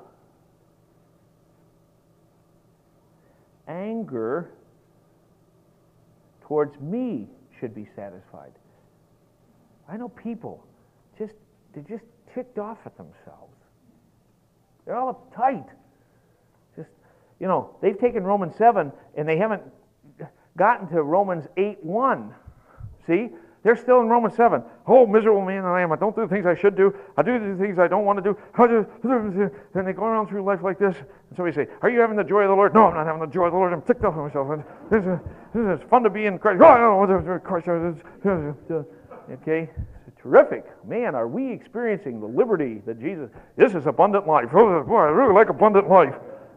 anger towards me should be satisfied. I know people, just they're just ticked off at themselves. They're all uptight. Just, you know, they've taken Romans seven and they haven't gotten to Romans eight one. See? They're still in Romans seven. Oh, miserable man that I am. I don't do the things I should do. I do the things I don't want to do. And they go around through life like this. And somebody say, are you having the joy of the Lord? No, I'm not having the joy of the Lord. I'm ticked off at myself. And this is, this is fun to be in Christ. Oh, I don't know what Christ is. Okay? Terrific. Man, are we experiencing the liberty that Jesus... This is abundant life. Oh, boy, I really like abundant life.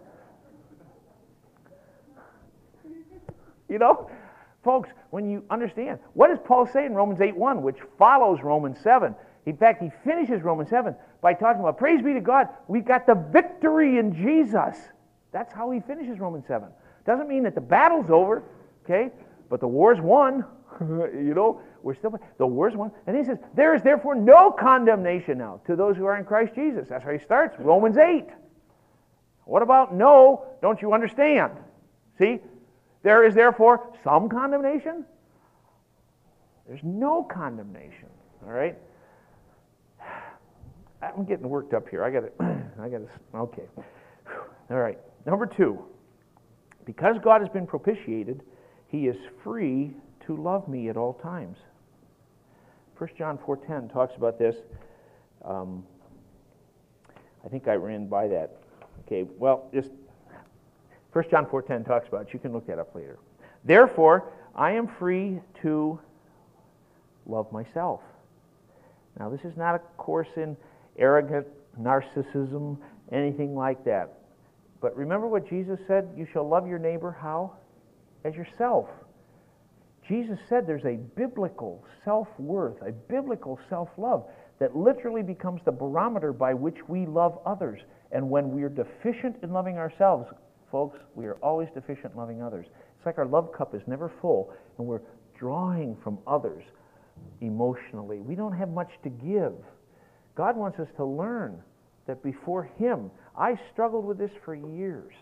You know? Folks, when you understand, what does Paul say in Romans eight one, which follows Romans seven? In fact, he finishes Romans seven by talking about, praise be to God, we've got the victory in Jesus. That's how he finishes Romans seven. Doesn't mean that the battle's over, okay? But the war's won. You know, we're still, the war's won. And he says, there is therefore no condemnation now to those who are in Christ Jesus. That's how he starts, Romans eight. What about no, don't you understand? See? There is therefore some condemnation. There's no condemnation. All right. I'm getting worked up here. I got it. I got to. Okay. All right. Number two. Because God has been propitiated, he is free to love me at all times. First John four ten talks about this. Um, I think I ran by that. Okay. Well, just. First John four ten talks about it. You can look that up later. Therefore, I am free to love myself. Now, this is not a course in arrogant narcissism, anything like that. But remember what Jesus said? You shall love your neighbor how? As yourself. Jesus said there's a biblical self-worth, a biblical self-love that literally becomes the barometer by which we love others. And when we're deficient in loving ourselves, folks, we are always deficient in loving others. It's like our love cup is never full, and we're drawing from others emotionally. We don't have much to give. God wants us to learn that before him, I struggled with this for years.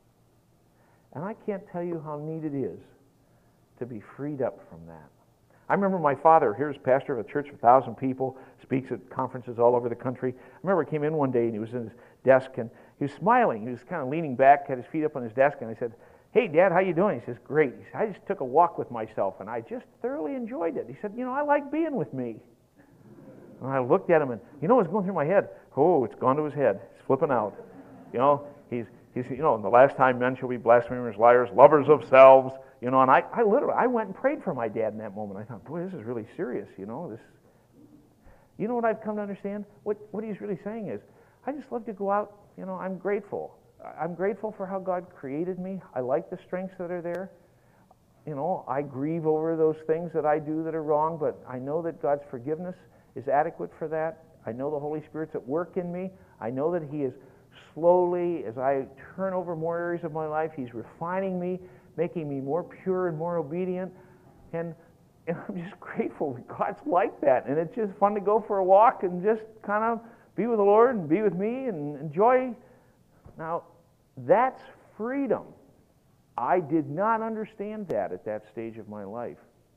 And I can't tell you how neat it is to be freed up from that. I remember my father, here's pastor of a church of a thousand people, speaks at conferences all over the country. I remember I came in one day and he was in his desk and he was smiling. He was kind of leaning back, had his feet up on his desk, and I said, hey, Dad, how you doing? He says, great. He said, I just took a walk with myself and I just thoroughly enjoyed it. He said, you know, I like being with me. And I looked at him and, you know what's going through my head? Oh, it's gone to his head. It's flipping out. You know, he's, he's you know, and the last time men shall be blasphemers, liars, lovers of selves. You know, and I, I literally, I went and prayed for my dad in that moment. I thought, boy, this is really serious, you know. This, you know what I've come to understand? What, what he's really saying is, I just love to go out, you know, I'm grateful. I'm grateful for how God created me. I like the strengths that are there. You know, I grieve over those things that I do that are wrong, but I know that God's forgiveness is adequate for that. I know the Holy Spirit's at work in me. I know that he is slowly, as I turn over more areas of my life, he's refining me, making me more pure and more obedient. And, and I'm just grateful God's like that. And it's just fun to go for a walk and just kind of be with the Lord and be with me and enjoy. Now, that's freedom. I did not understand that at that stage of my life.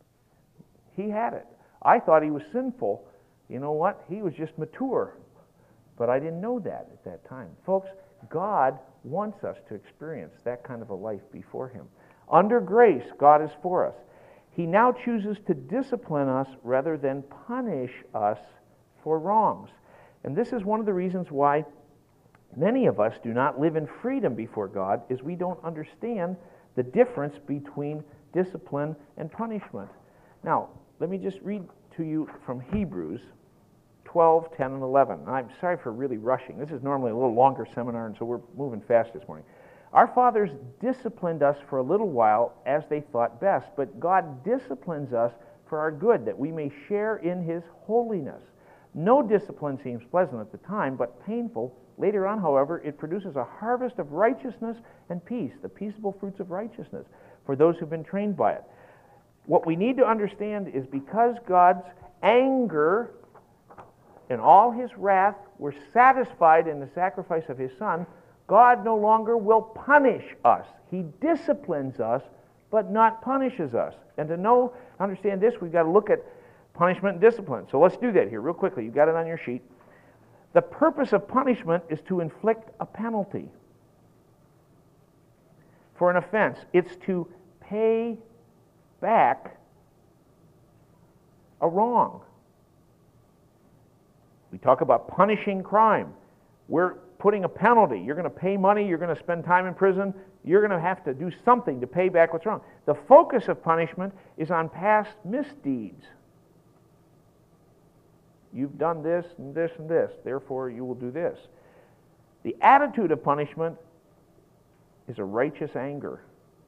He had it. I thought he was sinful. You know what? He was just mature. But I didn't know that at that time. Folks, God wants us to experience that kind of a life before him. Under grace, God is for us. He now chooses to discipline us rather than punish us for wrongs. And this is one of the reasons why many of us do not live in freedom before God, is we don't understand the difference between discipline and punishment. Now, let me just read to you from Hebrews. twelve, ten, and eleven. And I'm sorry for really rushing. This is normally a little longer seminar, and so we're moving fast this morning. Our fathers disciplined us for a little while as they thought best, but God disciplines us for our good, that we may share in His holiness. No discipline seems pleasant at the time, but painful. Later on, however, it produces a harvest of righteousness and peace, the peaceable fruits of righteousness, for those who've been trained by it. What we need to understand is because God's anger and all His wrath were satisfied in the sacrifice of His Son, God no longer will punish us. He disciplines us, but not punishes us. And to know, understand this, we've got to look at punishment and discipline. So let's do that here real quickly. You've got it on your sheet. The purpose of punishment is to inflict a penalty for an offense. It's to pay back a wrong. We talk about punishing crime. We're putting a penalty. You're going to pay money, you're going to spend time in prison, you're going to have to do something to pay back what's wrong. The focus of punishment is on past misdeeds. You've done this and this and this, therefore you will do this. The attitude of punishment is a righteous anger.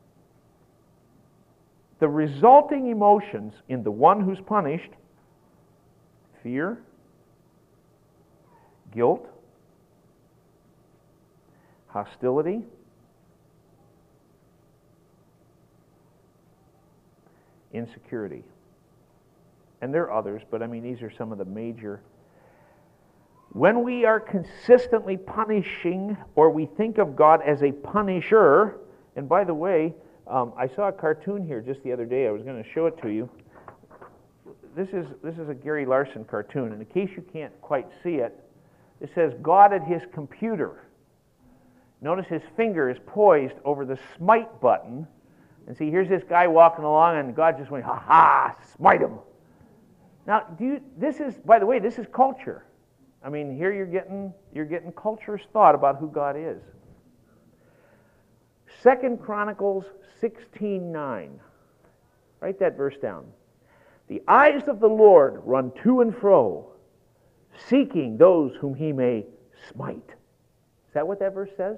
The resulting emotions in the one who's punished, fear, guilt, hostility, insecurity. And there are others, but I mean, these are some of the major. When we are consistently punishing, or we think of God as a punisher, and by the way, um, I saw a cartoon here just the other day. I was going to show it to you. This is, this is a Gary Larson cartoon, and in case you can't quite see it, it says God at his computer. Notice his finger is poised over the smite button. And see, here's this guy walking along, and God just went, ha ha, smite him. Now, do you, this is, by the way, this is culture. I mean, here you're getting, you're getting culture's thought about who God is. Second Chronicles sixteen nine. Write that verse down. The eyes of the Lord run to and fro, seeking those whom He may smite. Is that what that verse says?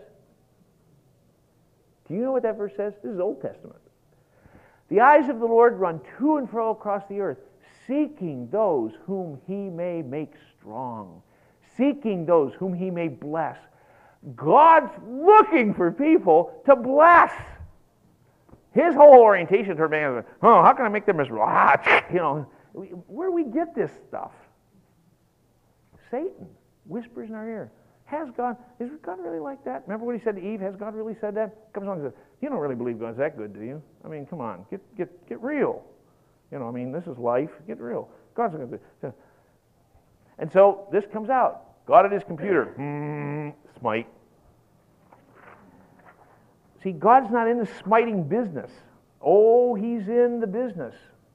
Do you know what that verse says? This is Old Testament. The eyes of the Lord run to and fro across the earth, seeking those whom He may make strong, seeking those whom He may bless. God's looking for people to bless. His whole orientation toward man is, oh, how can I make them miserable? Ah, you know, where do we get this stuff? Satan whispers in our ear. Has God, is God really like that? Remember what he said to Eve? Has God really said that? Comes along and says, you don't really believe God's that good, do you? I mean, come on, get get get real. You know, I mean, this is life. Get real. God's going to do. And so this comes out. God at his computer. Mm, smite. See, God's not in the smiting business. Oh, He's in the business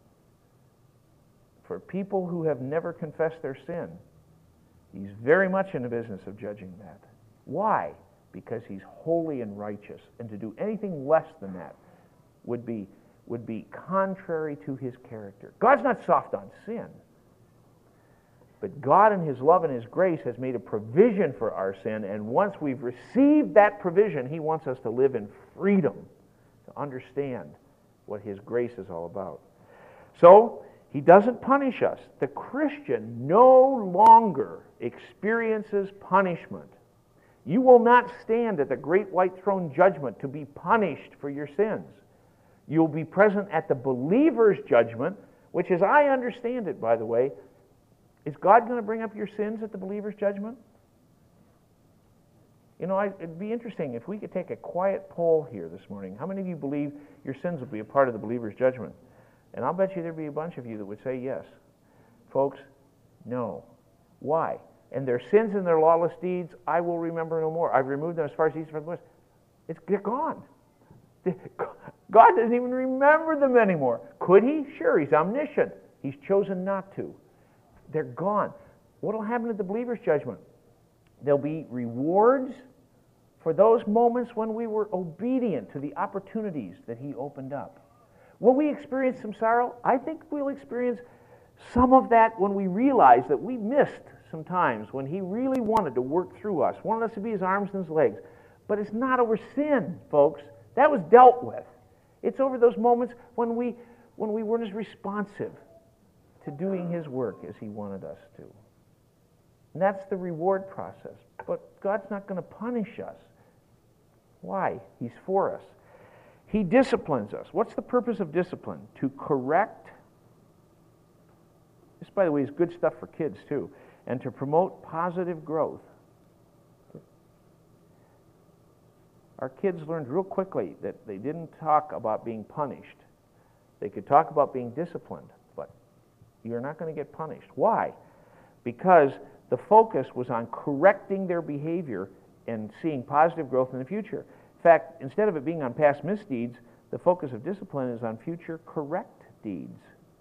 for people who have never confessed their sin. He's very much in the business of judging that. Why? Because He's holy and righteous, and to do anything less than that would be, would be contrary to His character. God's not soft on sin, but God in His love and His grace has made a provision for our sin, and once we've received that provision, He wants us to live in freedom, to understand what His grace is all about. So, He doesn't punish us. The Christian no longer experiences punishment. You will not stand at the great white throne judgment to be punished for your sins. You'll be present at the believer's judgment, which, as I understand it, by the way, is God going to bring up your sins at the believer's judgment? You know, I, it'd be interesting if we could take a quiet poll here this morning. How many of you believe your sins will be a part of the believer's judgment? And I'll bet you there'd be a bunch of you that would say yes. Folks, no. Why? And their sins and their lawless deeds, I will remember no more. I've removed them as far as the east from the west. It's, they're gone. God doesn't even remember them anymore. Could He? Sure, He's omniscient. He's chosen not to. They're gone. What will happen at the believer's judgment? There'll be rewards for those moments when we were obedient to the opportunities that He opened up. Will we experience some sorrow? I think we'll experience some of that when we realize that we missed some times when he really wanted to work through us, wanted us to be his arms and his legs. But it's not over sin, folks. That was dealt with. It's over those moments when we when we weren't as responsive to doing his work as he wanted us to. And that's the reward process. But God's not going to punish us. Why? He's for us. He disciplines us. What's the purpose of discipline? To correct. This, by the way, is good stuff for kids, too. And to promote positive growth. Our kids learned real quickly that they didn't talk about being punished. They could talk about being disciplined, but you're not going to get punished. Why? Because the focus was on correcting their behavior and seeing positive growth in the future. In fact, instead of it being on past misdeeds, the focus of discipline is on future correct deeds.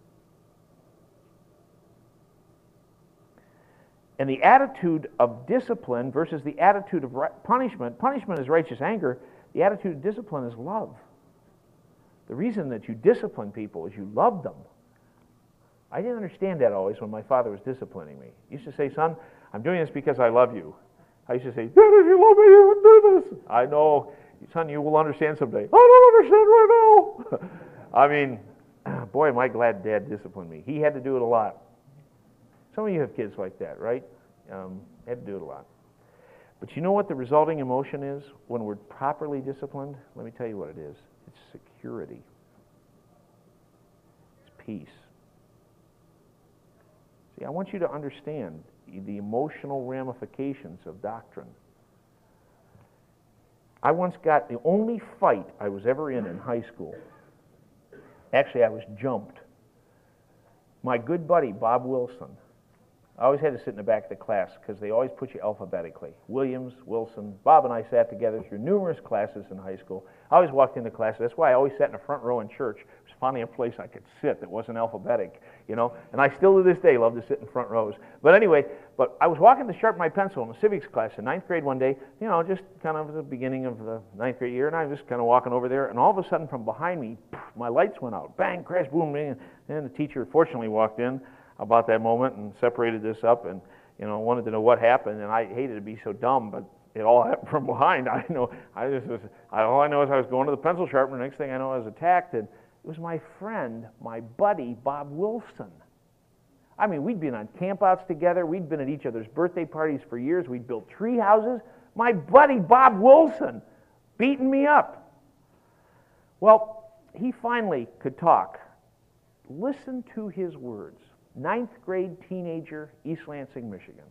And the attitude of discipline versus the attitude of punishment, punishment is righteous anger, the attitude of discipline is love. The reason that you discipline people is you love them. I didn't understand that always when my father was disciplining me. He used to say, son, I'm doing this because I love you. I used to say, Dad, if you love me, you would do this. I know, son, you will understand someday. I don't understand right now. I mean, boy, am I glad Dad disciplined me. He had to do it a lot. Some of you have kids like that, right? Um, had to do it a lot. But you know what the resulting emotion is when we're properly disciplined? Let me tell you what it is. It's security. It's peace. See, I want you to understand the emotional ramifications of doctrine. I once got the only fight I was ever in in high school. Actually, I was jumped. My good buddy, Bob Wilson, I always had to sit in the back of the class because they always put you alphabetically. Williams, Wilson, Bob and I sat together through numerous classes in high school. I always walked into class. That's why I always sat in the front row in church. It was finally a place I could sit that wasn't alphabetic, you know. And I still to this day love to sit in front rows. But anyway, but I was walking to sharpen my pencil in a civics class in ninth grade one day, you know, just kind of the beginning of the ninth grade year, and I was just kind of walking over there, and all of a sudden from behind me, my lights went out. Bang, crash, boom, bang, and the teacher fortunately walked in about that moment and separated this up and, you know, wanted to know what happened, and I hated to be so dumb, but it all happened from behind. I know, I just was, I, all I know is I was going to the pencil sharpener, next thing I know I was attacked, and it was my friend, my buddy, Bob Wilson. I mean, we'd been on campouts together, we'd been at each other's birthday parties for years, we'd built tree houses. My buddy, Bob Wilson, beating me up. Well, he finally could talk. Listen to his words. Ninth grade teenager, East Lansing, Michigan.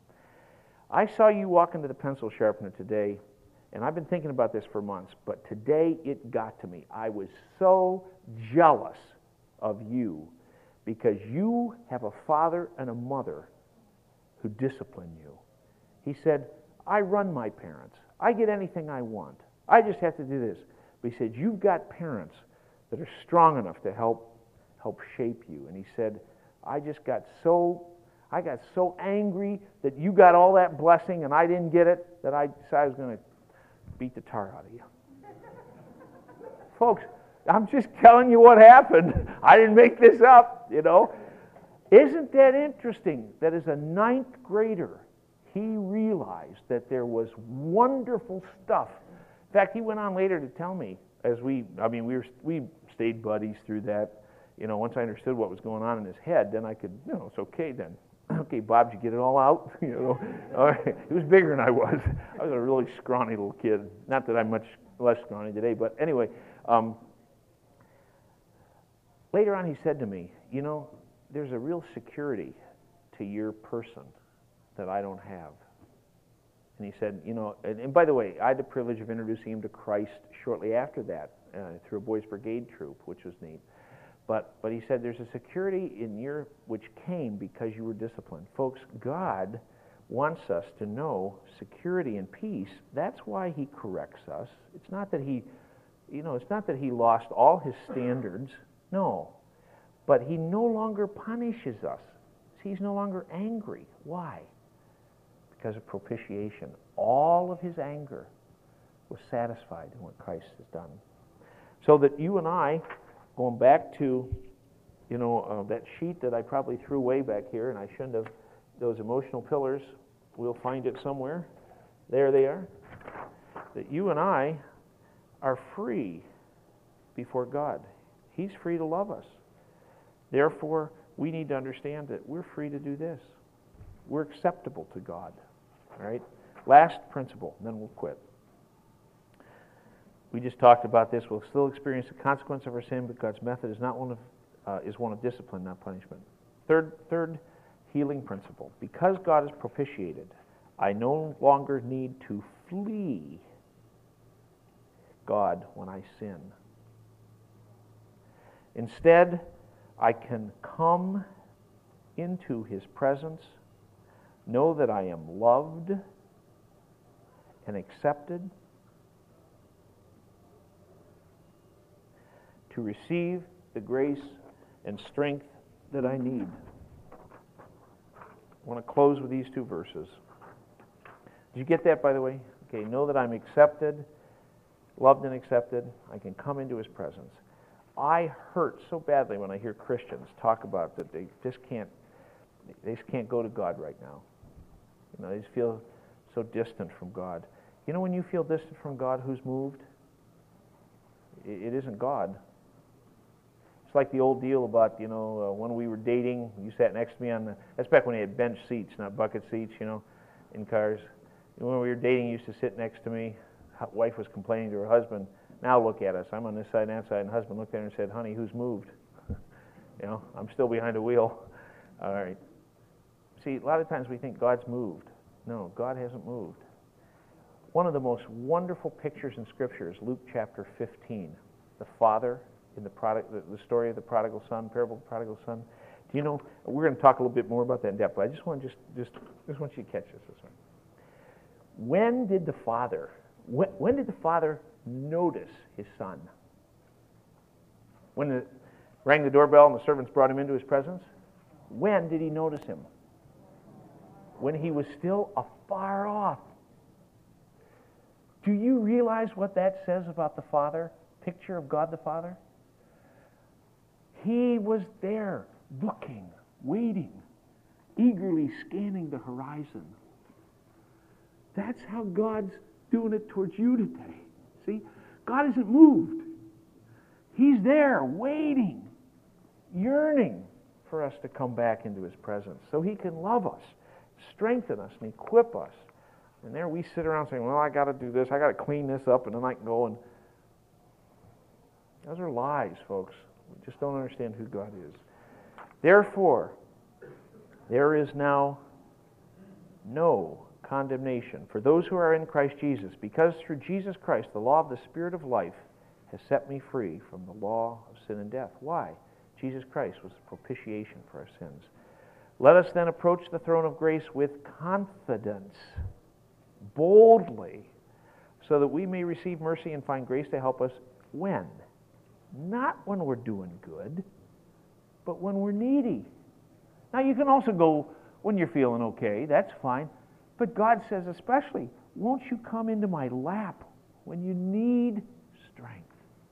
I saw you walk into the pencil sharpener today, and I've been thinking about this for months, but today it got to me. I was so jealous of you because you have a father and a mother who discipline you. He said, I run my parents. I get anything I want. I just have to do this. But he said, you've got parents that are strong enough to help help shape you. And he said, I just got so, I got so angry that you got all that blessing and I didn't get it that I decided I was going to beat the tar out of you. Folks, I'm just telling you what happened. I didn't make this up, you know. Isn't that interesting that as a ninth grader, he realized that there was wonderful stuff. In fact, he went on later to tell me, as we, I mean, we were, we stayed buddies through that. You know, once I understood what was going on in his head, then I could, you know, it's okay then. Okay, Bob, did you get it all out? You know, all right. He was bigger than I was. I was a really scrawny little kid. Not that I'm much less scrawny today, but anyway. Um, later on, he said to me, you know, there's a real security to your person that I don't have. And he said, you know, and, and by the way, I had the privilege of introducing him to Christ shortly after that uh, through a Boys Brigade troop, which was neat. But, but he said there's a security in your, which came because you were disciplined. Folks, God wants us to know security and peace. That's why he corrects us. It's not that he, you know, it's not that he lost all his standards. No. But he no longer punishes us. He's no longer angry. Why? Because of propitiation. All of his anger was satisfied in what Christ has done. So that you and I, going back to, you know, uh, that sheet that I probably threw way back here, and I shouldn't have, those emotional pillars, we'll find it somewhere. There they are. That you and I are free before God. He's free to love us. Therefore, we need to understand that we're free to do this. We're acceptable to God. All right? Last principle, and then we'll quit. We just talked about this. We'll still experience the consequence of our sin, but God's method is not one of uh, is one of discipline, not punishment. Third, third healing principle. Because God is propitiated, I no longer need to flee God when I sin. Instead, I can come into His presence, know that I am loved and accepted, to receive the grace and strength that I need. I want to close with these two verses. Did you get that, by the way? Okay, know that I'm accepted, loved and accepted. I can come into His presence. I hurt so badly when I hear Christians talk about that they just can't, they just can't go to God right now. You know, they just feel so distant from God. You know, when you feel distant from God, who's moved? It isn't God. It's like the old deal about, you know, uh, when we were dating, you sat next to me on the, that's back when they had bench seats, not bucket seats, you know, in cars. And when we were dating, you used to sit next to me. Wife was complaining to her husband, now look at us. I'm on this side and that side, and husband looked at her and said, honey, who's moved? You know, I'm still behind the wheel. All right. See, a lot of times we think God's moved. No, God hasn't moved. One of the most wonderful pictures in Scripture is Luke chapter fifteen. The father in the product, the, the story of the prodigal son, parable of the prodigal son. Do you know, we're going to talk a little bit more about that in depth, but I just want to just, just, just want you to catch this this one. When did the father, when, when did the father notice his son? When it rang the doorbell and the servants brought him into his presence? When did he notice him? When he was still afar off. Do you realize what that says about the Father? Picture of God the Father? He was there, looking, waiting, eagerly scanning the horizon. That's how God's doing it towards you today. See? God isn't moved. He's there, waiting, yearning for us to come back into His presence so He can love us, strengthen us, and equip us. And there we sit around saying, well, I got to do this, I got to clean this up, and then I can go and... Those are lies, folks. We just don't understand who God is. Therefore, there is now no condemnation for those who are in Christ Jesus, because through Jesus Christ, the law of the Spirit of life has set me free from the law of sin and death. Why? Jesus Christ was the propitiation for our sins. Let us then approach the throne of grace with confidence, boldly, so that we may receive mercy and find grace to help us when? Not when we're doing good, but when we're needy. Now, you can also go when you're feeling okay. That's fine. But God says especially, won't you come into my lap when you need strength?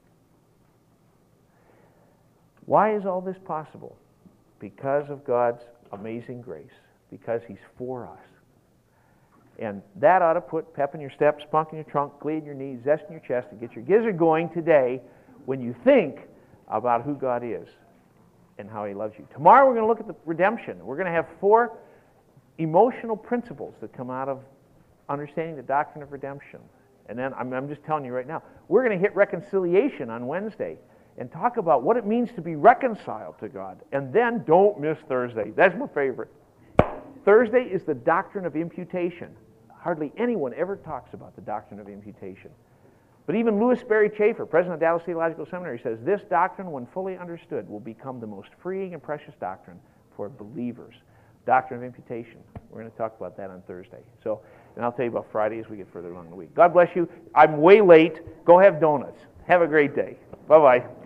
Why is all this possible? Because of God's amazing grace. Because He's for us. And that ought to put pep in your step, spunk in your trunk, glee in your knees, zest in your chest, and get your gizzard going today when you think about who God is and how He loves you. Tomorrow we're going to look at the redemption. We're going to have four emotional principles that come out of understanding the doctrine of redemption. And then, I'm, I'm just telling you right now, we're going to hit reconciliation on Wednesday and talk about what it means to be reconciled to God. And then don't miss Thursday. That's my favorite. Thursday is the doctrine of imputation. Hardly anyone ever talks about the doctrine of imputation. But even Louis Berry Chafer, president of Dallas Theological Seminary, says this doctrine, when fully understood, will become the most freeing and precious doctrine for believers. Doctrine of imputation. We're going to talk about that on Thursday. So, and I'll tell you about Friday as we get further along in the week. God bless you. I'm way late. Go have donuts. Have a great day. Bye-bye.